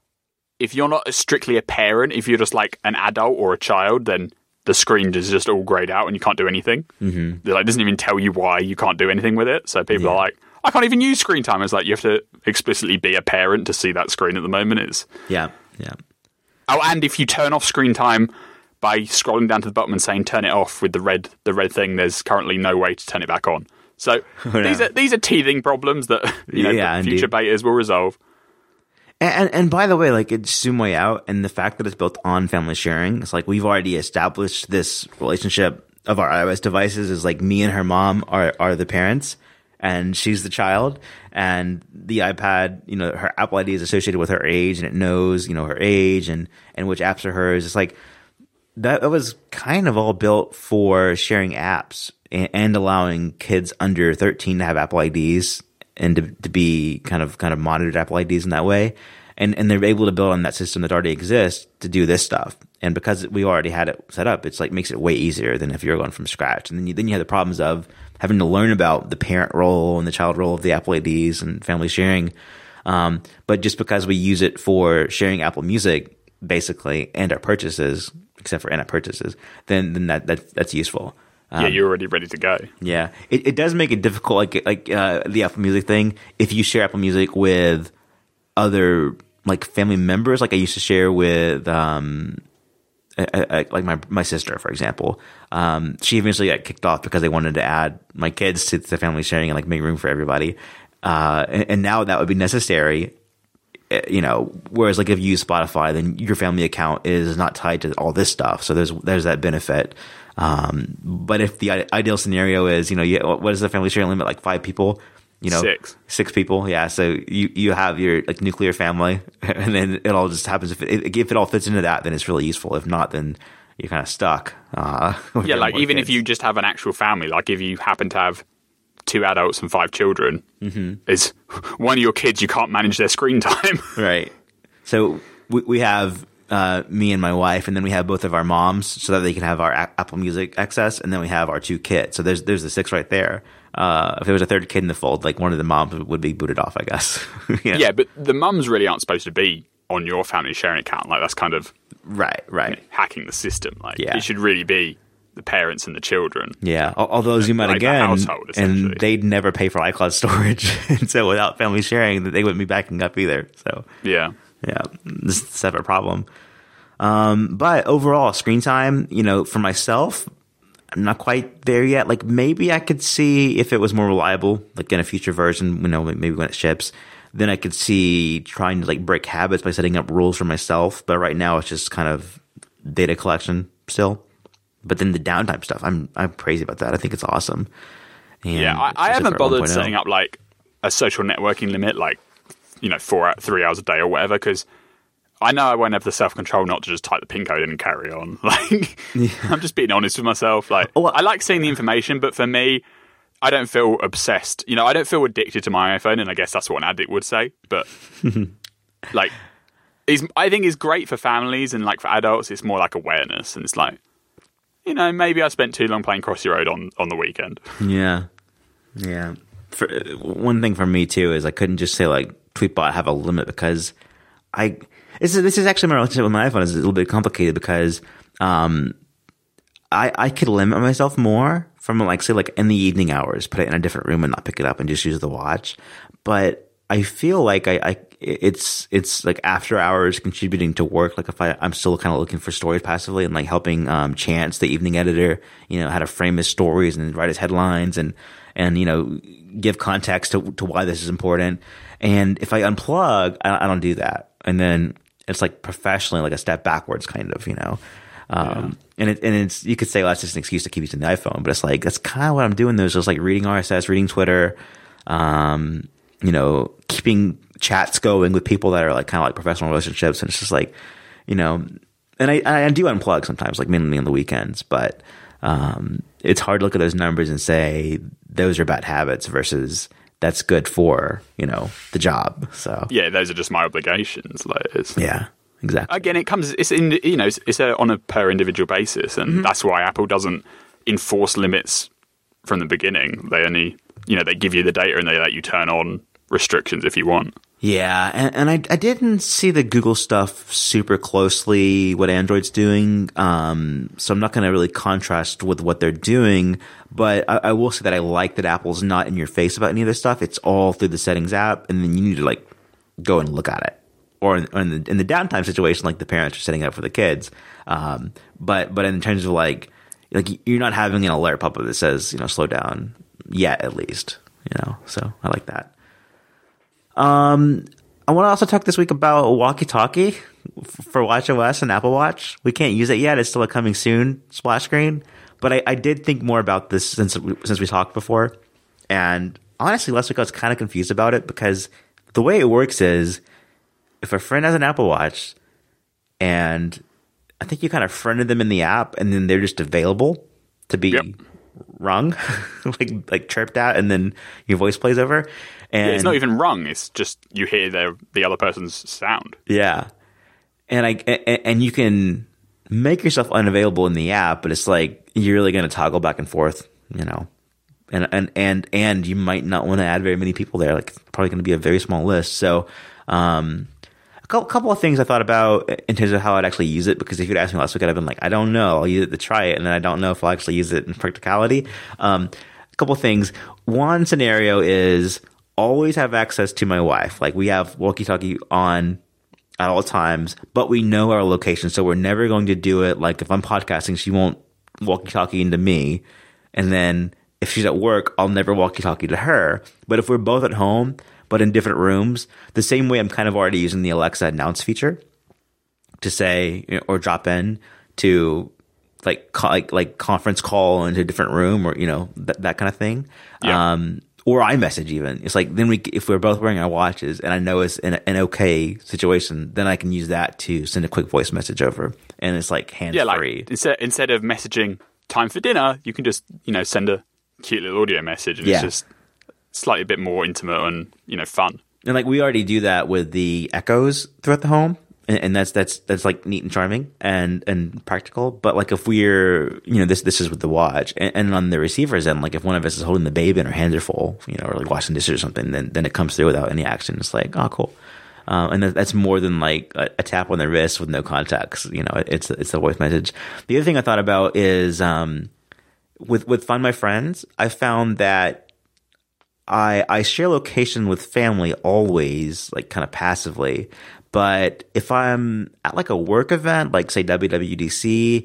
if you're not strictly a parent, if you're just like an adult or a child, then the screen is just all grayed out and you can't do anything. Mm-hmm. It like, doesn't even tell you why you can't do anything with it. So people Yeah. are like, I can't even use screen time. It's like you have to explicitly be a parent to see that screen at the moment. It's Yeah, yeah. oh, and if you turn off screen time by scrolling down to the bottom and saying turn it off with the red the red thing, there's currently no way to turn it back on. So no. these are these are teething problems that you know Yeah, that future indeed. betas will resolve. And, and and by the way, like it's Zoom Way Out, and the fact that it's built on family sharing, it's like we've already established this relationship of our iOS devices is like me and her mom are are the parents, and she's the child, and the iPad, you know, her Apple I D is associated with her age, and it knows, you know, her age and and which apps are hers. It's like that, that was kind of all built for sharing apps and, and allowing kids under thirteen to have Apple I Ds and to, to be kind of kind of monitored Apple I Ds in that way. And and they're able to build on that system that already exists to do this stuff. And because we already had it set up, it's like makes it way easier than if you're going from scratch. And then you, then you have the problems of having to learn about the parent role and the child role of the Apple I Ds and family sharing. Um, but just because we use it for sharing Apple Music, basically, and our purchases, except for in-app purchases, then then that, that that's useful. Um, yeah, you're already ready to go. Yeah, it, it does make it difficult, like like uh, the Apple Music thing. If you share Apple Music with other like family members, like I used to share with um, I, I, like my my sister, for example, um, she eventually got kicked off because they wanted to add my kids to the family sharing and like make room for everybody. Uh, and, and now that would be necessary, you know. Whereas like if you use Spotify, then your family account is not tied to all this stuff, so there's there's that benefit. Um, but if the ideal scenario is, you know, you, what is the family sharing limit? Like five people, you know, Six. six people. Yeah. So you, you have your like nuclear family and then it all just happens. If it, if it all fits into that, then it's really useful. If not, then you're kind of stuck. Uh, with Yeah, your like more even if kids. you just have an actual family, like if you happen to have two adults and five children, mm-hmm. is one of your kids you can't manage their screen time. Right. So we, we have uh, me and my wife, and then we have both of our moms so that they can have our a- Apple Music access, and then we have our two kids. So there's there's the six right there. Uh, if there was a third kid in the fold, like one of the moms would be booted off, I guess. yeah. Yeah, but the mums really aren't supposed to be on your family sharing account. Like that's kind of Right, right. hacking the system. Like Yeah. it should really be the parents and the children. Yeah, al- although zoom out Like the again, household, essentially. and they'd never pay for iCloud storage, and so without family sharing, they wouldn't be backing up either. So Yeah. yeah, this is a separate problem. Um, but overall, screen time, you know, for myself, I'm not quite there yet. Like maybe I could see if it was more reliable, like in a future version, you know, maybe when it ships, then I could see trying to like break habits by setting up rules for myself. But right now, it's just kind of data collection still. But then the downtime stuff, I'm I'm crazy about that. I think it's awesome. And Yeah, I, I especially haven't for bothered one point oh. setting up like a social networking limit, like you know, four three hours a day or whatever, because I know I won't have the self control not to just type the pin code in and carry on. Like, yeah. I'm just being honest with myself. Like, Oh, well, I like seeing the information, but for me, I don't feel obsessed. You know, I don't feel addicted to my iPhone, and I guess that's what an addict would say. But like, it's, I think it's great for families and like for adults. It's more like awareness, and it's like, you know, maybe I spent too long playing Crossy Road on, on the weekend. Yeah, yeah. For, one thing for me too is I couldn't just say like Tweetbot have a limit, because I this is this is actually my relationship with my iPhone is a little bit complicated, because um I I could limit myself more from like say like in the evening hours, put it in a different room and not pick it up and just use the watch. But I feel like I, I it's it's like after hours contributing to work. Like if I I'm still kind of looking for stories passively and like helping um Chance, the evening editor, you know, how to frame his stories and write his headlines and and you know give context to to why this is important. And if I unplug, I, I don't do that, and then it's like professionally like a step backwards, kind of, you know. Um, yeah. And it, and it's, you could say, well, that's just an excuse to keep using the iPhone, but it's like, that's kind of what I'm doing. There's just like reading R S S, reading Twitter, um, you know, keeping chats going with people that are like kind of like professional relationships. And it's just like, you know, and I, I do unplug sometimes, like mainly on the weekends, but, um, it's hard to look at those numbers and say those are bad habits versus that's good for, you know, the job. So yeah, those are just my obligations. Like, it's, yeah. Exactly. Again, it comes. It's in. You know, it's, it's a, on a per individual basis, and mm-hmm. that's why Apple doesn't enforce limits from the beginning. They only, you know, they give you the data and they let you turn on restrictions if you want. Yeah, and, and I I didn't see the Google stuff super closely what Android's doing, um, so I'm not going to really contrast with what they're doing. But I, I will say that I like that Apple's not in your face about any of this stuff. It's all through the settings app, and then you need to like go and look at it. Or in, or in the in the downtime situation, like the parents are setting up for the kids, um, but but in terms of like like you're not having an alert pop up that says, you know, slow down yet, at least, you know. So I like that. Um, I want to also talk this week about Walkie Talkie for watchOS and Apple Watch. We can't use it yet; it's still a coming soon splash screen. But I, I did think more about this since since we talked before, and honestly, last week I was kind of confused about it, because the way it works is, if a friend has an Apple Watch and I think you kind of friended them in the app and then they're just available to be yep. rung, like like chirped at, and then your voice plays over. And yeah, it's not even rung. It's just you hear their, the other person's sound. Yeah. And I and, and you can make yourself unavailable in the app, but it's like you're really going to toggle back and forth, you know. And and and and you might not want to add very many people there. Like, it's probably going to be a very small list. So, um a couple of things I thought about in terms of how I'd actually use it, because if you'd asked me last week, I'd have been like, I don't know. I'll use it to try it, and then I don't know if I'll actually use it in practicality. Um, a couple of things. One scenario is always have access to my wife. Like, we have walkie-talkie on at all times, but we know our location, so we're never going to do it. Like, if I'm podcasting, she won't walkie-talkie into me, and then if she's at work, I'll never walkie-talkie to her. But if we're both at home, but in different rooms, the same way I'm kind of already using the Alexa announce feature to say, you know, or drop in to like, call, like, like conference call into a different room, or, you know, that, that kind of thing. Yeah. Um, or iMessage even. It's like, then we, if we're both wearing our watches and I know it's an, an okay situation, then I can use that to send a quick voice message over. And it's like hands yeah, free. Like, instead, instead of messaging time for dinner, you can just, you know, send a cute little audio message, and yeah. it's just slightly a bit more intimate and, you know, fun. And like, we already do that with the Echoes throughout the home, and, and that's that's that's like neat and charming and and practical. But like, if we're, you know, this this is with the watch, and, and on the receiver's end, like if one of us is holding the baby and our hands are full, you know, or like washing dishes or something, then then it comes through without any action. It's like, oh, cool. Um, and that, that's more than like a, a tap on the wrist with no context. You know, it, it's it's a voice message. The other thing I thought about is um, with with Find My Friends, I found that I, I share location with family always, like kind of passively. But if I'm at like a work event, like say W W D C,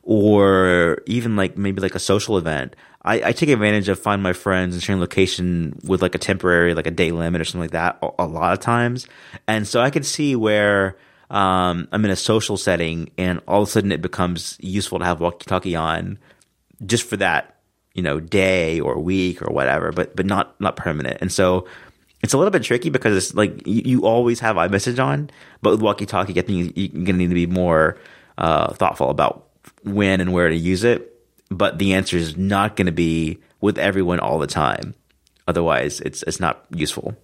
or even like maybe like a social event, I, I take advantage of Find My Friends and sharing location with like a temporary, like a day limit or something like that a, a lot of times. And so I could see where um, I'm in a social setting and all of a sudden it becomes useful to have walkie-talkie on just for that, you know, day or week or whatever, but but not not permanent. And so it's a little bit tricky, because it's like you, you always have iMessage on, but with walkie-talkie, I think you, you're going to need to be more uh, thoughtful about when and where to use it. But the answer is not going to be with everyone all the time. Otherwise, it's it's not useful.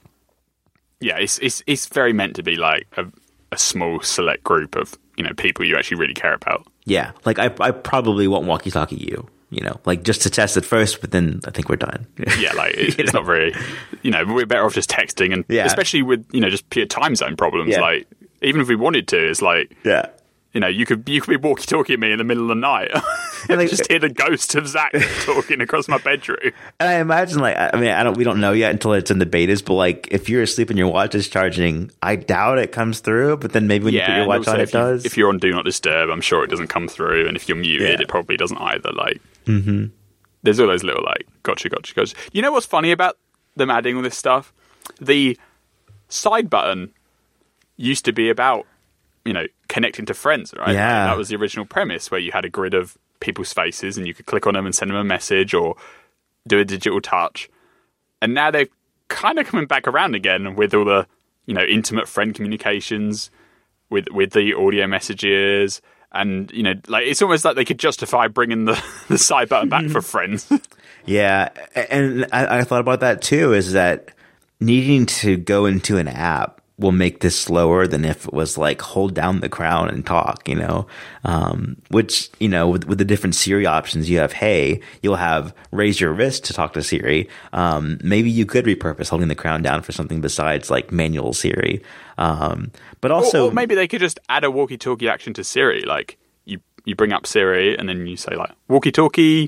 Yeah, it's it's it's very meant to be like a, a small select group of, you know, people you actually really care about. Yeah, like I I probably won't walkie-talkie you, you know, like just to test it first, but then I think we're done. Yeah, like it, it's know? not very, you know, we're better off just texting, and yeah. especially with, you know, just pure time zone problems. Yeah. Like even if we wanted to, it's like, yeah. You know, you could you could be walkie-talkie at me in the middle of the night and like, just hear the ghost of Zach talking across my bedroom. And I imagine, like, I mean, I don't, we don't know yet until it's in the betas, but like, if you're asleep and your watch is charging, I doubt it comes through. But then maybe when yeah, you put your watch on, it if does. You, if you're on Do Not Disturb, I'm sure it doesn't come through, and if you're muted, yeah. it probably doesn't either. Like, mm-hmm. There's all those little like, gotcha, gotcha, gotcha. You know what's funny about them adding all this stuff? The side button used to be about, you know, connecting to friends, right? Yeah. Like, that was the original premise, where you had a grid of people's faces and you could click on them and send them a message or do a digital touch. And now they're kind of coming back around again with all the, you know, intimate friend communications, with with the audio messages. And, you know, like it's almost like they could justify bringing the, the side button back for friends. Yeah. And I, I thought about that too, is that needing to go into an app will make this slower than if it was like hold down the crown and talk, you know, um, which, you know, with, with the different Siri options you have, hey, you'll have raise your wrist to talk to Siri. Um, maybe you could repurpose holding the crown down for something besides like manual Siri. Um, but also or, or maybe they could just add a walkie-talkie action to Siri. Like you, you bring up Siri and then you say like walkie-talkie,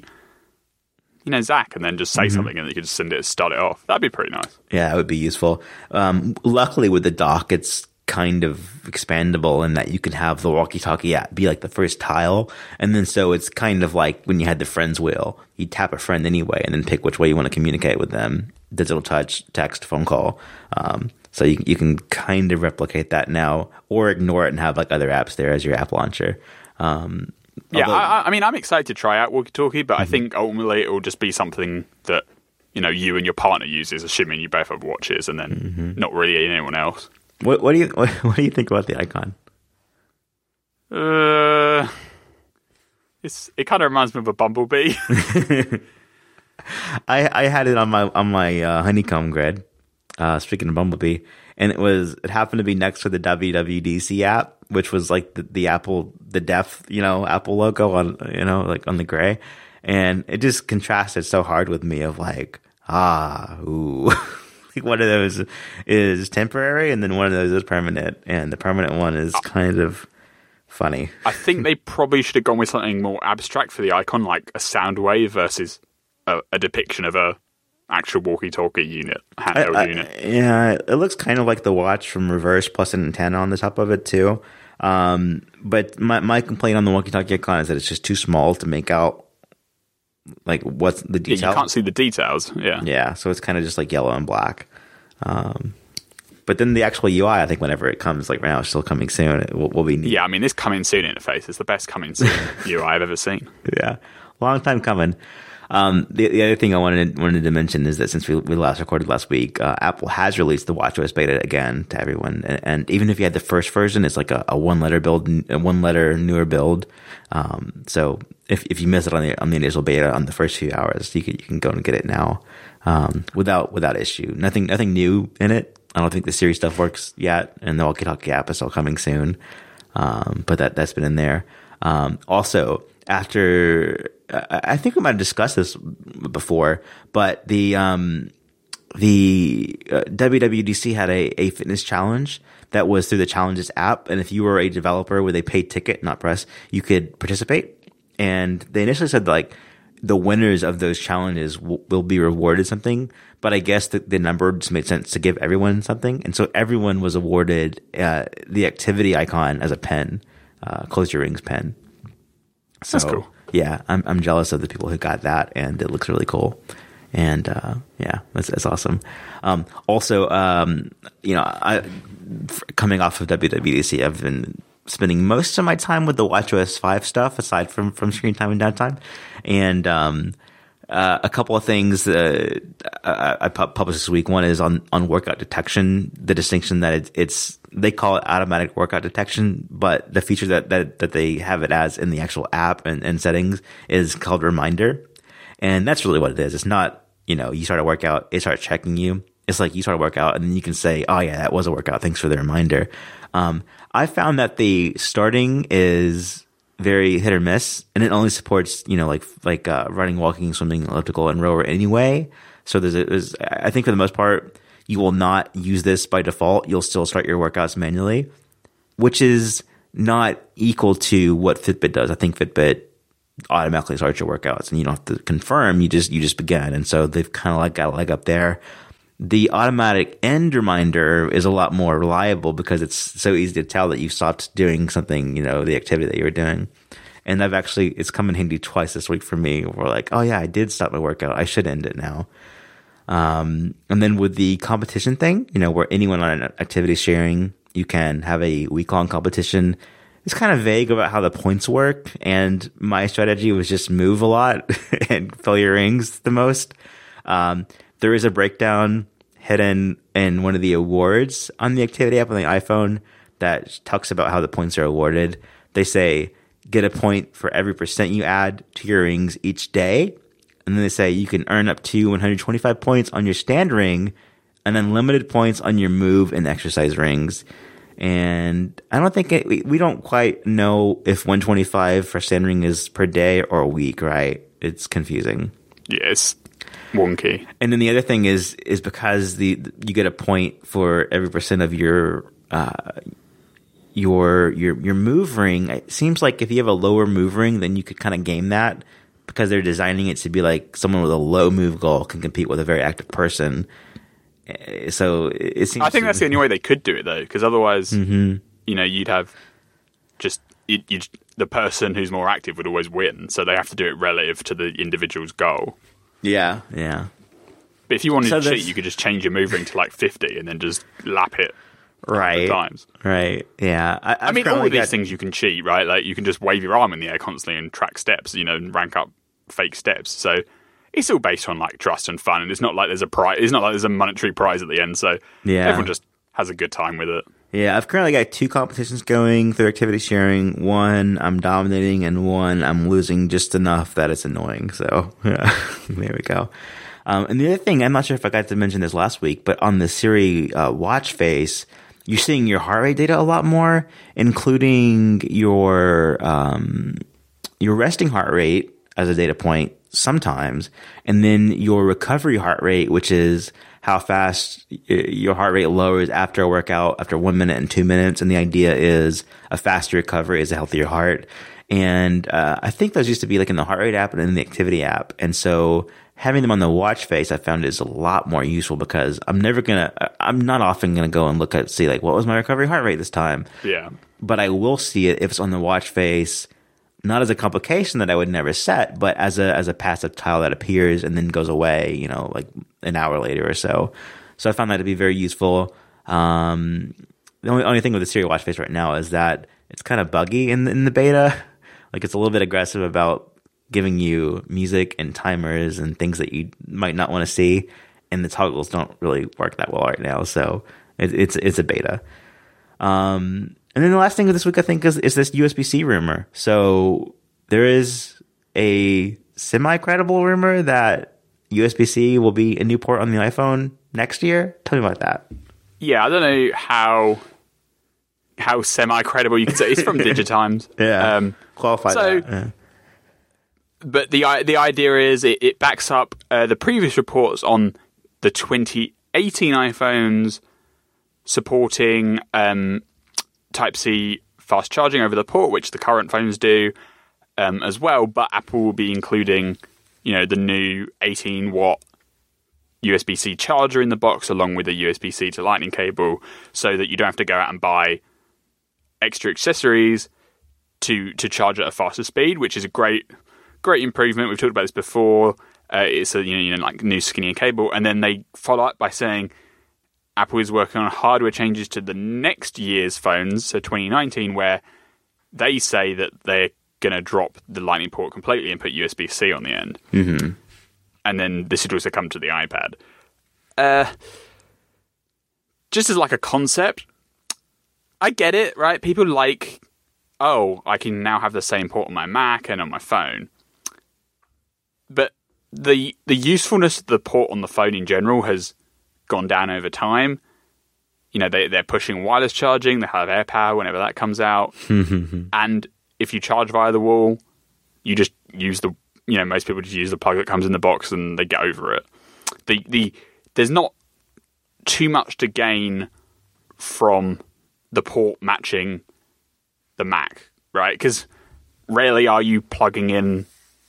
you know, Zach, and then just say mm-hmm. something and you could just send it, start it off. That'd be pretty nice. Yeah, it would be useful. Um, luckily with the dock, it's kind of expandable in that you can have the walkie-talkie app be like the first tile. And then so it's kind of like when you had the friends wheel, you tap a friend anyway and then pick which way you want to communicate with them. Digital touch, text, phone call. Um, so you, you can kind of replicate that now or ignore it and have like other apps there as your app launcher. Um, Yeah, I, I mean, I'm excited to try out walkie-talkie, but mm-hmm. I think ultimately it will just be something that, you know, you and your partner uses, assuming you both have watches, and then mm-hmm. not really anyone else. What, what do you what, what do you think about the icon? Uh, it's it kind of reminds me of a bumblebee. I I had it on my on my uh, honeycomb grid. Uh, speaking of bumblebee, and it was it happened to be next to the W W D C app, which was like the, the Apple, the deaf, you know, Apple logo on, you know, like on the gray. And it just contrasted so hard with me of like, ah, ooh, like one of those is temporary and then one of those is permanent. And the permanent one is kind of funny. I think they probably should have gone with something more abstract for the icon, like a sound wave versus a, a depiction of a actual walkie-talkie unit, handheld I, I, unit. Yeah, it looks kind of like the watch from reverse plus an antenna on the top of it too. Um, but my my complaint on the walkie-talkie icon is that it's just too small to make out like what's the detail. Yeah, you can't see the details. Yeah, yeah. So it's kind of just like yellow and black. Um, but then the actual U I, I think, whenever it comes, like right now, it's still coming soon. It will, will be neat. Yeah, I mean, this coming soon interface is the best coming soon U I I've ever seen. Yeah, long time coming. Um, the, the other thing I wanted wanted to mention is that since we, we last recorded last week, uh, Apple has released the WatchOS beta again to everyone. And, and even if you had the first version, it's like a, a one letter build, a one letter newer build. Um, so if if you miss it on the on the initial beta on the first few hours, you can you can go and get it now um, without without issue. Nothing nothing new in it. I don't think the Siri stuff works yet, and the walkie-talkie app is still coming soon. Um, but that that's been in there. Um, also, after I think we might have discussed this before, but the um, the uh, W W D C had a, a fitness challenge that was through the Challenges app, and if you were a developer with a paid ticket, not press, you could participate. And they initially said like the winners of those challenges w- will be rewarded something, but I guess the, the number just made sense to give everyone something, and so everyone was awarded uh, the activity icon as a pen, uh, close your rings pen. So, that's cool. Yeah, I'm I'm jealous of the people who got that, and it looks really cool. And uh, yeah, that's that's awesome. Um, also, um, you know, I coming off of W W D C, I've been spending most of my time with the WatchOS five stuff, aside from from screen time and downtime, and um, uh, a couple of things uh, I, I published this week. One is on on workout detection. The distinction that it, it's they call it automatic workout detection, but the feature that, that, that they have it as in the actual app and, and settings is called Reminder. And that's really what it is. It's not, you know, you start a workout, it starts checking you. It's like you start a workout and then you can say, oh yeah, that was a workout. Thanks for the reminder. Um, I found that the starting is very hit or miss, and it only supports, you know, like, like, uh, running, walking, swimming, elliptical, and rower anyway. So there's, a, there's, I think for the most part, you will not use this by default. You'll still start your workouts manually, which is not equal to what Fitbit does. I think Fitbit automatically starts your workouts and you don't have to confirm. You just, you just begin. And so they've kind of like got a leg up there. The automatic end reminder is a lot more reliable because it's so easy to tell that you stopped doing something, you know, the activity that you were doing. And I've actually, it's come in handy twice this week for me. Where like, oh yeah, I did stop my workout. I should end it now. Um, and then with the competition thing, you know, where anyone on an activity sharing, you can have a week long competition. It's kind of vague about how the points work. And my strategy was just move a lot and fill your rings the most. Um, There is a breakdown hidden in one of the awards on the activity app on the iPhone that talks about how the points are awarded. They say, get a point for every percent you add to your rings each day. And then they say you can earn up to one hundred twenty-five points on your stand ring and unlimited points on your move and exercise rings. And I don't think it, we, we don't quite know if one hundred twenty-five for stand ring is per day or a week, right? It's confusing. Yes. Wonky. And then the other thing is is because the you get a point for every percent of your uh, your your your move ring. It seems like if you have a lower move ring, then you could kind of game that because they're designing it to be like someone with a low move goal can compete with a very active person. So it seems. I think that's the only way they could do it though, because otherwise, mm-hmm. you know, you'd have just you you'd, the person who's more active would always win. So they have to do it relative to the individual's goal. Yeah, yeah. But if you wanted so to cheat, you could just change your move ring to like fifty and then just lap it right times. Right, yeah. I, I mean, all of these got... things you can cheat, right? Like you can just wave your arm in the air constantly and track steps, you know, and rank up fake steps. So it's all based on like trust and fun, and it's not like there's a prize. It's not like there's a monetary prize at the end. So yeah, everyone just has a good time with it. Yeah, I've currently got two competitions going through activity sharing. One I'm dominating, and one I'm losing just enough that it's annoying. So yeah, there we go. Um, and the other thing, I'm not sure if I got to mention this last week, but on the Siri uh, watch face, you're seeing your heart rate data a lot more, including your um, your resting heart rate as a data point sometimes, and then your recovery heart rate, which is how fast your heart rate lowers after a workout, after one minute and two minutes. And the idea is a faster recovery is a healthier heart. And uh, I think those used to be like in the heart rate app and in the activity app. And so having them on the watch face, I found is a lot more useful because I'm never going to, I'm not often going to go and look at, see like, what was my recovery heart rate this time? Yeah. But I will see it if it's on the watch face, not as a complication that I would never set, but as a as a passive tile that appears and then goes away, you know, like an hour later or so. So I found that to be very useful. Um, the only only thing with the Siri watch face right now is that it's kind of buggy in in the beta. Like it's a little bit aggressive about giving you music and timers and things that you might not want to see, and the toggles don't really work that well right now. So it, it's it's a beta. Um. And then the last thing of this week, I think, is, is this U S B C rumor. So there is a semi-credible rumor that U S B C will be a new port on the iPhone next year. Tell me about that. Yeah, I don't know how how semi-credible you can say. It's from Digitimes. yeah, um, qualify so, that. Yeah. But the the idea is it, it backs up uh, the previous reports on the twenty eighteen iPhones supporting Um, Type-C fast charging over the port, which the current phones do um, as well, but Apple will be including, you know, the new eighteen watt U S B C charger in the box along with a U S B C to Lightning cable, so that you don't have to go out and buy extra accessories to to charge at a faster speed, which is a great great improvement. We've talked about this before. Uh, it's a you know, you know like new skinnier cable, and then they follow up by saying Apple is working on hardware changes to the next year's phones, so twenty nineteen, where they say that they're going to drop the Lightning port completely and put U S B C on the end. Mm-hmm. And then this would also come to the iPad. Uh, just as like a concept, I get it, right? People like, oh, I can now have the same port on my Mac and on my phone. But the the usefulness of the port on the phone in general has gone down over time. You know, they, they're pushing wireless charging, they have AirPower whenever that comes out. And if you charge via the wall, you just use the, you know, most people just use the plug that comes in the box and they get over it. The the There's not too much to gain from the port matching the Mac, right? Because rarely are you plugging in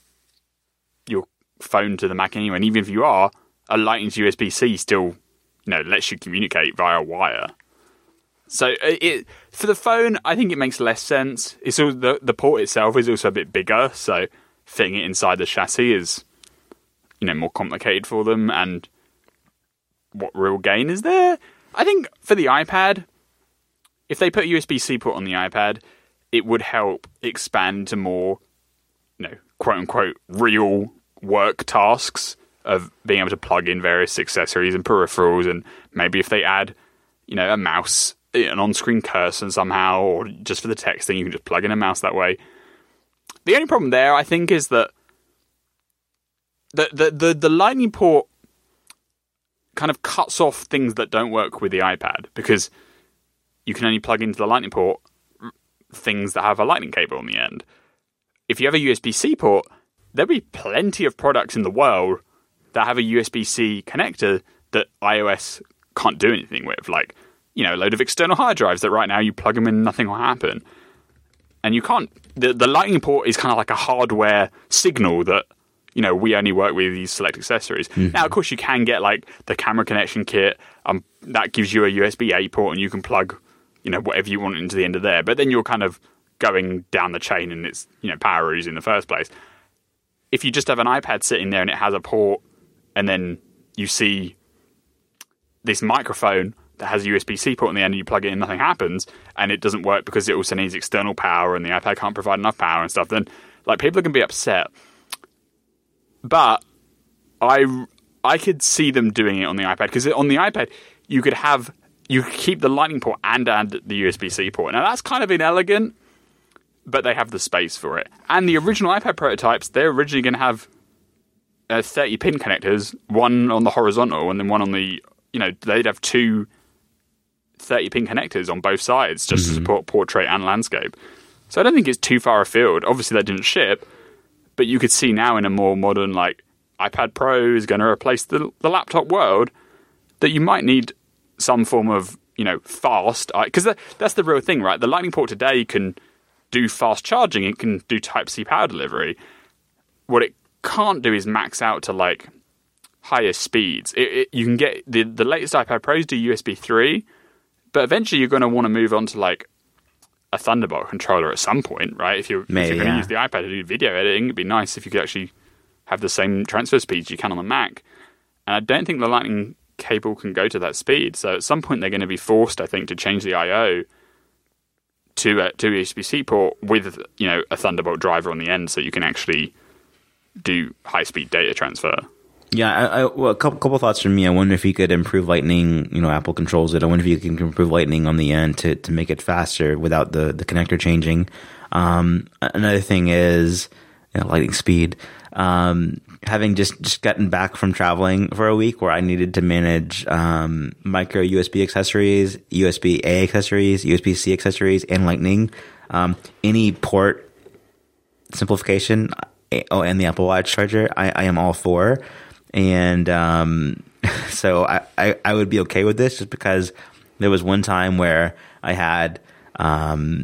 your phone to the Mac anyway. And even if you are, a Lightning's U S B-C still, you know, lets you communicate via wire. So it for the phone, I think it makes less sense. It's all, the the port itself is also a bit bigger, so fitting it inside the chassis is, you know, more complicated for them. And what real gain is there? I think for the iPad, if they put a U S B-C port on the iPad, it would help expand to more, you know, quote unquote real work tasks of being able to plug in various accessories and peripherals, and maybe if they add, you know, a mouse, an on-screen cursor somehow, or just for the texting, you can just plug in a mouse that way. The only problem there, I think, is that the the the, the Lightning port kind of cuts off things that don't work with the iPad, because you can only plug into the Lightning port things that have a Lightning cable on the end. If you have a U S B-C port, there'll be plenty of products in the world that have a U S B-C connector that iOS can't do anything with. Like, you know, a load of external hard drives that right now you plug them in and nothing will happen. And you can't... The, the Lightning port is kind of like a hardware signal that, you know, we only work with these select accessories. Mm-hmm. Now, of course, you can get, like, the camera connection kit. Um, that gives you a U S B-A port and you can plug, you know, whatever you want into the end of there. But then you're kind of going down the chain and it's, you know, power used in the first place. If you just have an iPad sitting there and it has a port, and then you see this microphone that has a U S B-C port on the end and you plug it in, nothing happens, and it doesn't work because it also needs external power and the iPad can't provide enough power and stuff, then, like, people are going to be upset. But I, I could see them doing it on the iPad, because on the iPad, you could have, you could keep the Lightning port and add the U S B-C port. Now, that's kind of inelegant, but they have the space for it. And the original iPad prototypes, they're originally going to have uh, thirty pin connectors, one on the horizontal and then one on the, you know, they'd have two thirty pin connectors on both sides just mm-hmm. to support portrait and landscape. So I don't think it's too far afield. Obviously, that didn't ship, but you could see now in a more modern, like, iPad Pro is going to replace the, the laptop world, that you might need some form of, you know, fast, because that, that's the real thing, right? The Lightning port today can do fast charging, it can do Type-C power delivery. What it can't do is max out to, like, higher speeds. It, it, you can get, the, the latest iPad Pros do U S B three, but eventually you're going to want to move on to, like, a Thunderbolt controller at some point, right? If you're, Maybe, if you're going to yeah. use the iPad to do video editing, it'd be nice if you could actually have the same transfer speeds you can on the Mac. And I don't think the Lightning cable can go to that speed. So at some point they're going to be forced, I think, to change the I O to a, to a U S B-C port with, you know, a Thunderbolt driver on the end, so you can actually do high-speed data transfer. Yeah, I, I, well, a couple, couple thoughts from me. I wonder if you could improve Lightning. You know, Apple controls it. I wonder if you can improve Lightning on the end to, to make it faster without the, the connector changing. Um, another thing is, you know, Lightning speed. Um, having just, just gotten back from traveling for a week where I needed to manage um, micro U S B accessories, U S B-A accessories, U S B-C accessories, and Lightning. Um, any port simplification, oh, and the Apple Watch charger, I, I am all for. And um, so I, I, I would be okay with this, just because there was one time where I had um,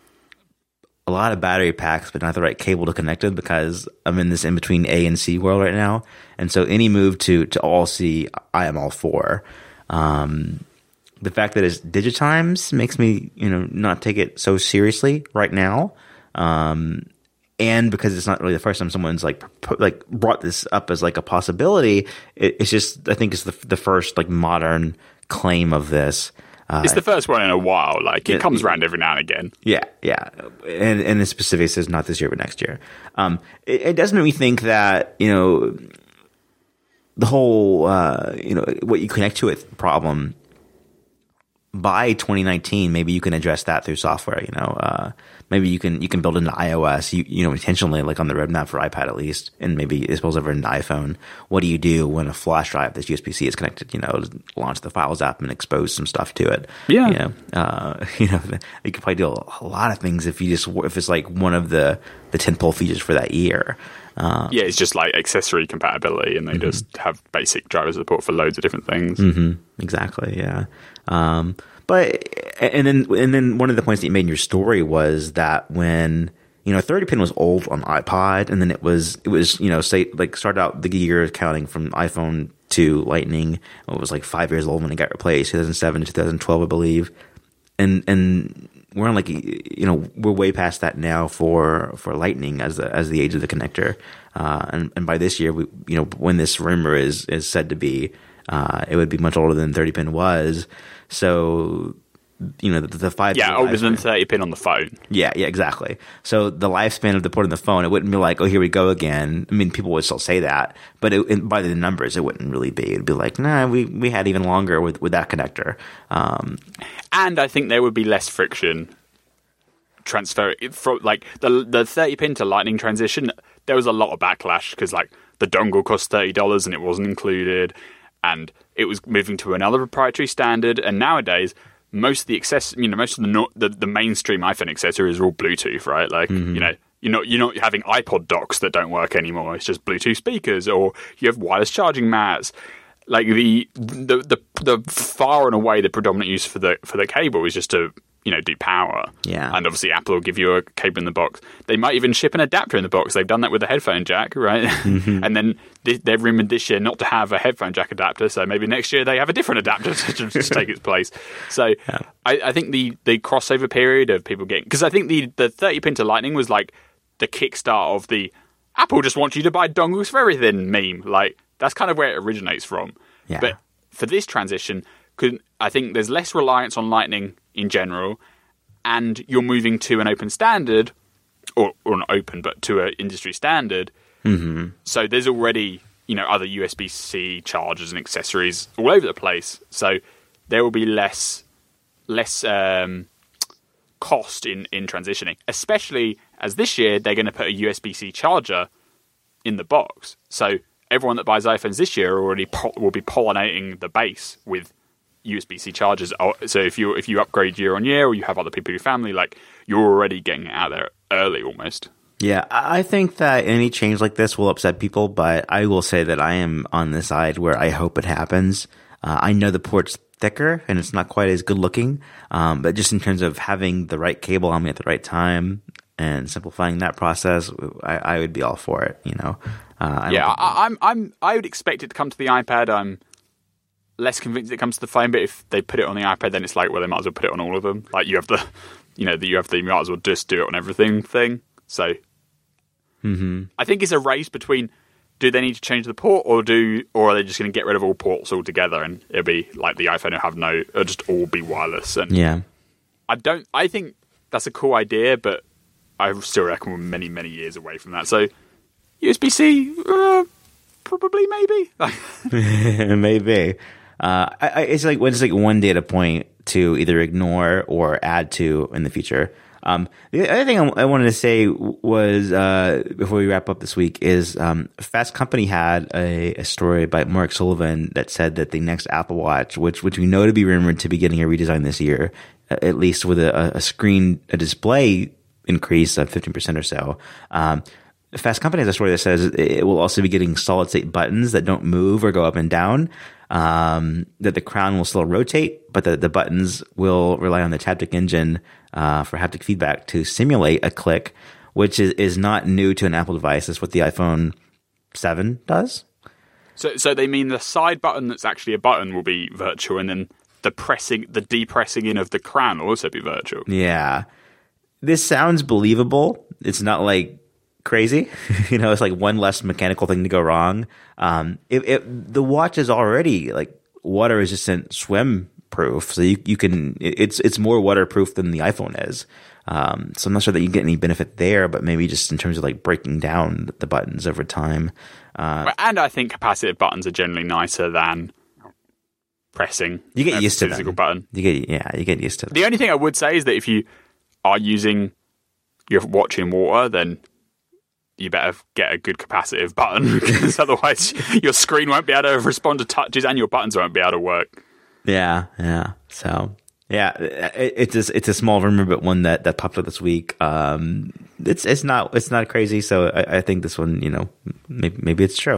a lot of battery packs, but not the right cable to connect it, because I'm in this in-between A and C world right now. And so any move to, to all C, I am all for. Um, the fact that it's Digitimes makes me, you know, not take it so seriously right now. Um, and because it's not really the first time someone's like put, like brought this up as like a possibility, it, it's just, I think it's the the first like modern claim of this. Uh, it's the first one in a while. Like, it, it comes around every now and again. Yeah, yeah. And and the specific says not this year, but next year. Um, it, it does make me think that, you know, the whole, uh, you know, what you connect to it problem by twenty nineteen, maybe you can address that through software. You know, uh, maybe you can you can build into iOS. You you know intentionally, like on the roadmap for iPad at least, and maybe it spills over into iPhone. What do you do when a flash drive that's U S B C is connected? You know, launch the Files app and expose some stuff to it. Yeah, you know, uh, you know, you could probably do a, a lot of things if you just if it's like one of the the tentpole features for that year. Uh, yeah, it's just like accessory compatibility, and they mm-hmm. just have basic driver support for loads of different things. Mm-hmm. Exactly, yeah. Um, but and then and then one of the points that you made in your story was that when you know thirty pin was old on iPod, and then it was it was you know say like started out the year counting from iPhone to Lightning. It was like five years old when it got replaced, two thousand seven to two thousand twelve, I believe, and and. We're on like you know we're way past that now for, for Lightning as the as the age of the connector, uh, and and by this year we you know when this rumor is is said to be, uh, it would be much older than thirty pin was. So you know the, the five yeah older than thirty pin on the phone. Yeah, yeah, exactly. So the lifespan of the port on the phone, it wouldn't be like, oh, here we go again. I mean, people would still say that, but it, by the numbers, it wouldn't really be. It'd be like, nah, we we had even longer with with that connector. Um, And I think there would be less friction transfer from like the the thirty pin to Lightning transition. There was a lot of backlash because like the dongle cost thirty dollars and it wasn't included, and it was moving to another proprietary standard. And nowadays, most of the access, you know, most of the the, the mainstream iPhone accessories are all Bluetooth, right? Like mm-hmm. you know. You're not, you're not having iPod docks that don't work anymore. It's just Bluetooth speakers, or you have wireless charging mats. Like the, the the the far and away the predominant use for the for the cable is just to you know do power. Yeah. And obviously Apple will give you a cable in the box. They might even ship an adapter in the box. They've done that with the headphone jack, right? Mm-hmm. And then they, they're rumored this year not to have a headphone jack adapter. So maybe next year they have a different adapter to, to take its place. So yeah. I, I think the the crossover period of people getting, because I think the the thirty pin to Lightning was like the kickstart of the Apple just wants you to buy dongles for everything meme. Like that's kind of where it originates from. Yeah. But for this transition, I think there's less reliance on Lightning in general, and you're moving to an open standard, or, or not open, but to an industry standard. Mm-hmm. So there's already you know other U S B C chargers and accessories all over the place. So there will be less less um, cost in, in transitioning, especially as this year they're going to put a U S B C charger in the box. So everyone that buys iPhones this year already po- will be pollinating the base with U S B C chargers. So if you if you upgrade year on year, or you have other people in your family, like you're already getting it out there early almost. Yeah, I think that any change like this will upset people, but I will say that I am on the side where I hope it happens. Uh, I know the port's thicker and it's not quite as good looking, um, but just in terms of having the right cable on me at the right time and simplifying that process, I, I would be all for it. You know, uh, yeah, I, I'm, I'm, I would expect it to come to the iPad. I'm less convinced it comes to the phone, but if they put it on the iPad, then it's like, well, they might as well put it on all of them. Like you have the, you know, the, you have the, you might as well just do it on everything thing. So, mm-hmm. I think it's a race between do they need to change the port, or do, or are they just going to get rid of all ports altogether, and it'll be like the iPhone will have no, it'll just all be wireless. And yeah, I don't. I think that's a cool idea, but I still reckon we're many, many years away from that. So U S B C, uh, probably, maybe, maybe. Uh, I, I, it's like it's like one data point to either ignore or add to in the future. Um, the other thing I, I wanted to say was uh, before we wrap up this week is um, Fast Company had a, a story by Mark Sullivan that said that the next Apple Watch, which which we know to be rumored to be getting a redesign this year, at least with a, a screen, a display increase of fifteen percent or so. Um, Fast Company has a story that says it will also be getting solid state buttons that don't move or go up and down. Um, that the crown will still rotate, but that the buttons will rely on the Taptic engine uh, for haptic feedback to simulate a click, which is, is not new to an Apple device. That's what the iPhone seven does. So, so they mean the side button that's actually a button will be virtual, and then the pressing, the depressing in of the crown will also be virtual. Yeah, this sounds believable. It's not like crazy, you know. It's like one less mechanical thing to go wrong. Um, it, it, the watch is already like water resistant, swim proof, so you you can. It, it's it's more waterproof than the iPhone is. Um, so I'm not sure that you get any benefit there, but maybe just in terms of like breaking down the buttons over time. Uh, and I think capacitive buttons are generally nicer than pressing. You get a used to physical them. button. You get yeah, you get used to them. The only thing I would say is that if you are using your watch in water, then you better get a good capacitive button because otherwise your screen won't be able to respond to touches and your buttons won't be able to work. Yeah, yeah. So yeah, it, it's a, it's a small rumor, but one that, that popped up this week. Um, it's it's not it's not crazy. So I, I think this one, you know, maybe maybe it's true.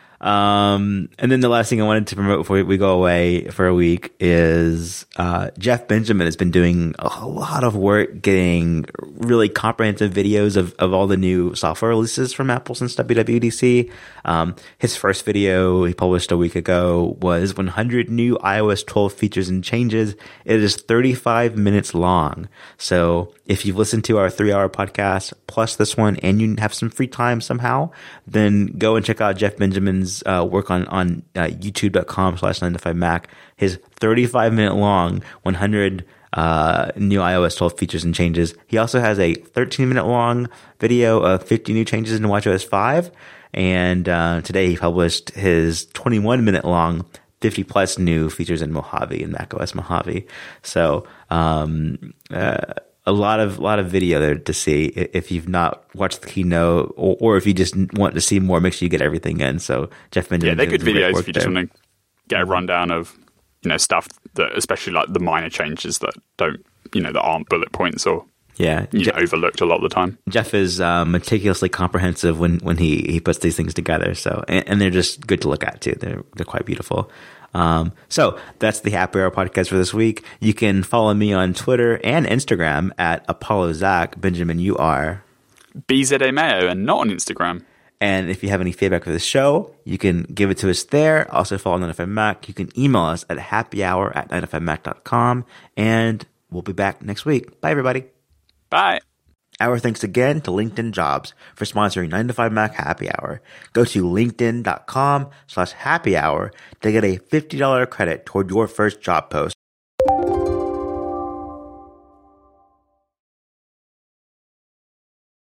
Um, and then the last thing I wanted to promote before we go away for a week is uh, Jeff Benjamin has been doing a lot of work getting really comprehensive videos of, of all the new software releases from Apple since W W D C. Um, his first video he published a week ago was one hundred new iOS twelve features and changes. It is thirty-five minutes long. So if you've listened to our three-hour podcast plus this one and you have some free time somehow, then go and check out Jeff Benjamin's uh, work on, on uh, youtube.com slash 9 to 5 Mac. His thirty-five minute long one hundred uh, new iOS twelve features and changes. He also has a thirteen minute long video of fifty new changes in watchOS five. And uh, today he published his twenty-one minute long fifty plus new features in Mojave and macOS Mojave. So, um, uh, a lot of lot of video there to see. If you've not watched the keynote, or, or if you just want to see more, make sure you get everything in. So Jeff Benjamin, yeah, they're good videos if you just there. want to get a rundown of you know stuff that, especially like the minor changes that don't you know that aren't bullet points or yeah you Je- know, overlooked a lot of the time. Jeff is uh, meticulously comprehensive when when he he puts these things together. So and, and they're just good to look at too. They're they're quite beautiful. Um, so that's the Happy Hour podcast for this week. You can follow me on Twitter and Instagram at Apollo Zach. Benjamin, you are B Z A Mayo and not on Instagram. And if you have any feedback for the show, you can give it to us there. Also follow nine to five Mac. You can email us at happyhour at nine to five mac dot com. And we'll be back next week. Bye, everybody. Bye. Our thanks again to LinkedIn Jobs for sponsoring nine to five Mac Happy Hour. Go to linkedin.com slash happy hour to get a fifty dollars credit toward your first job post.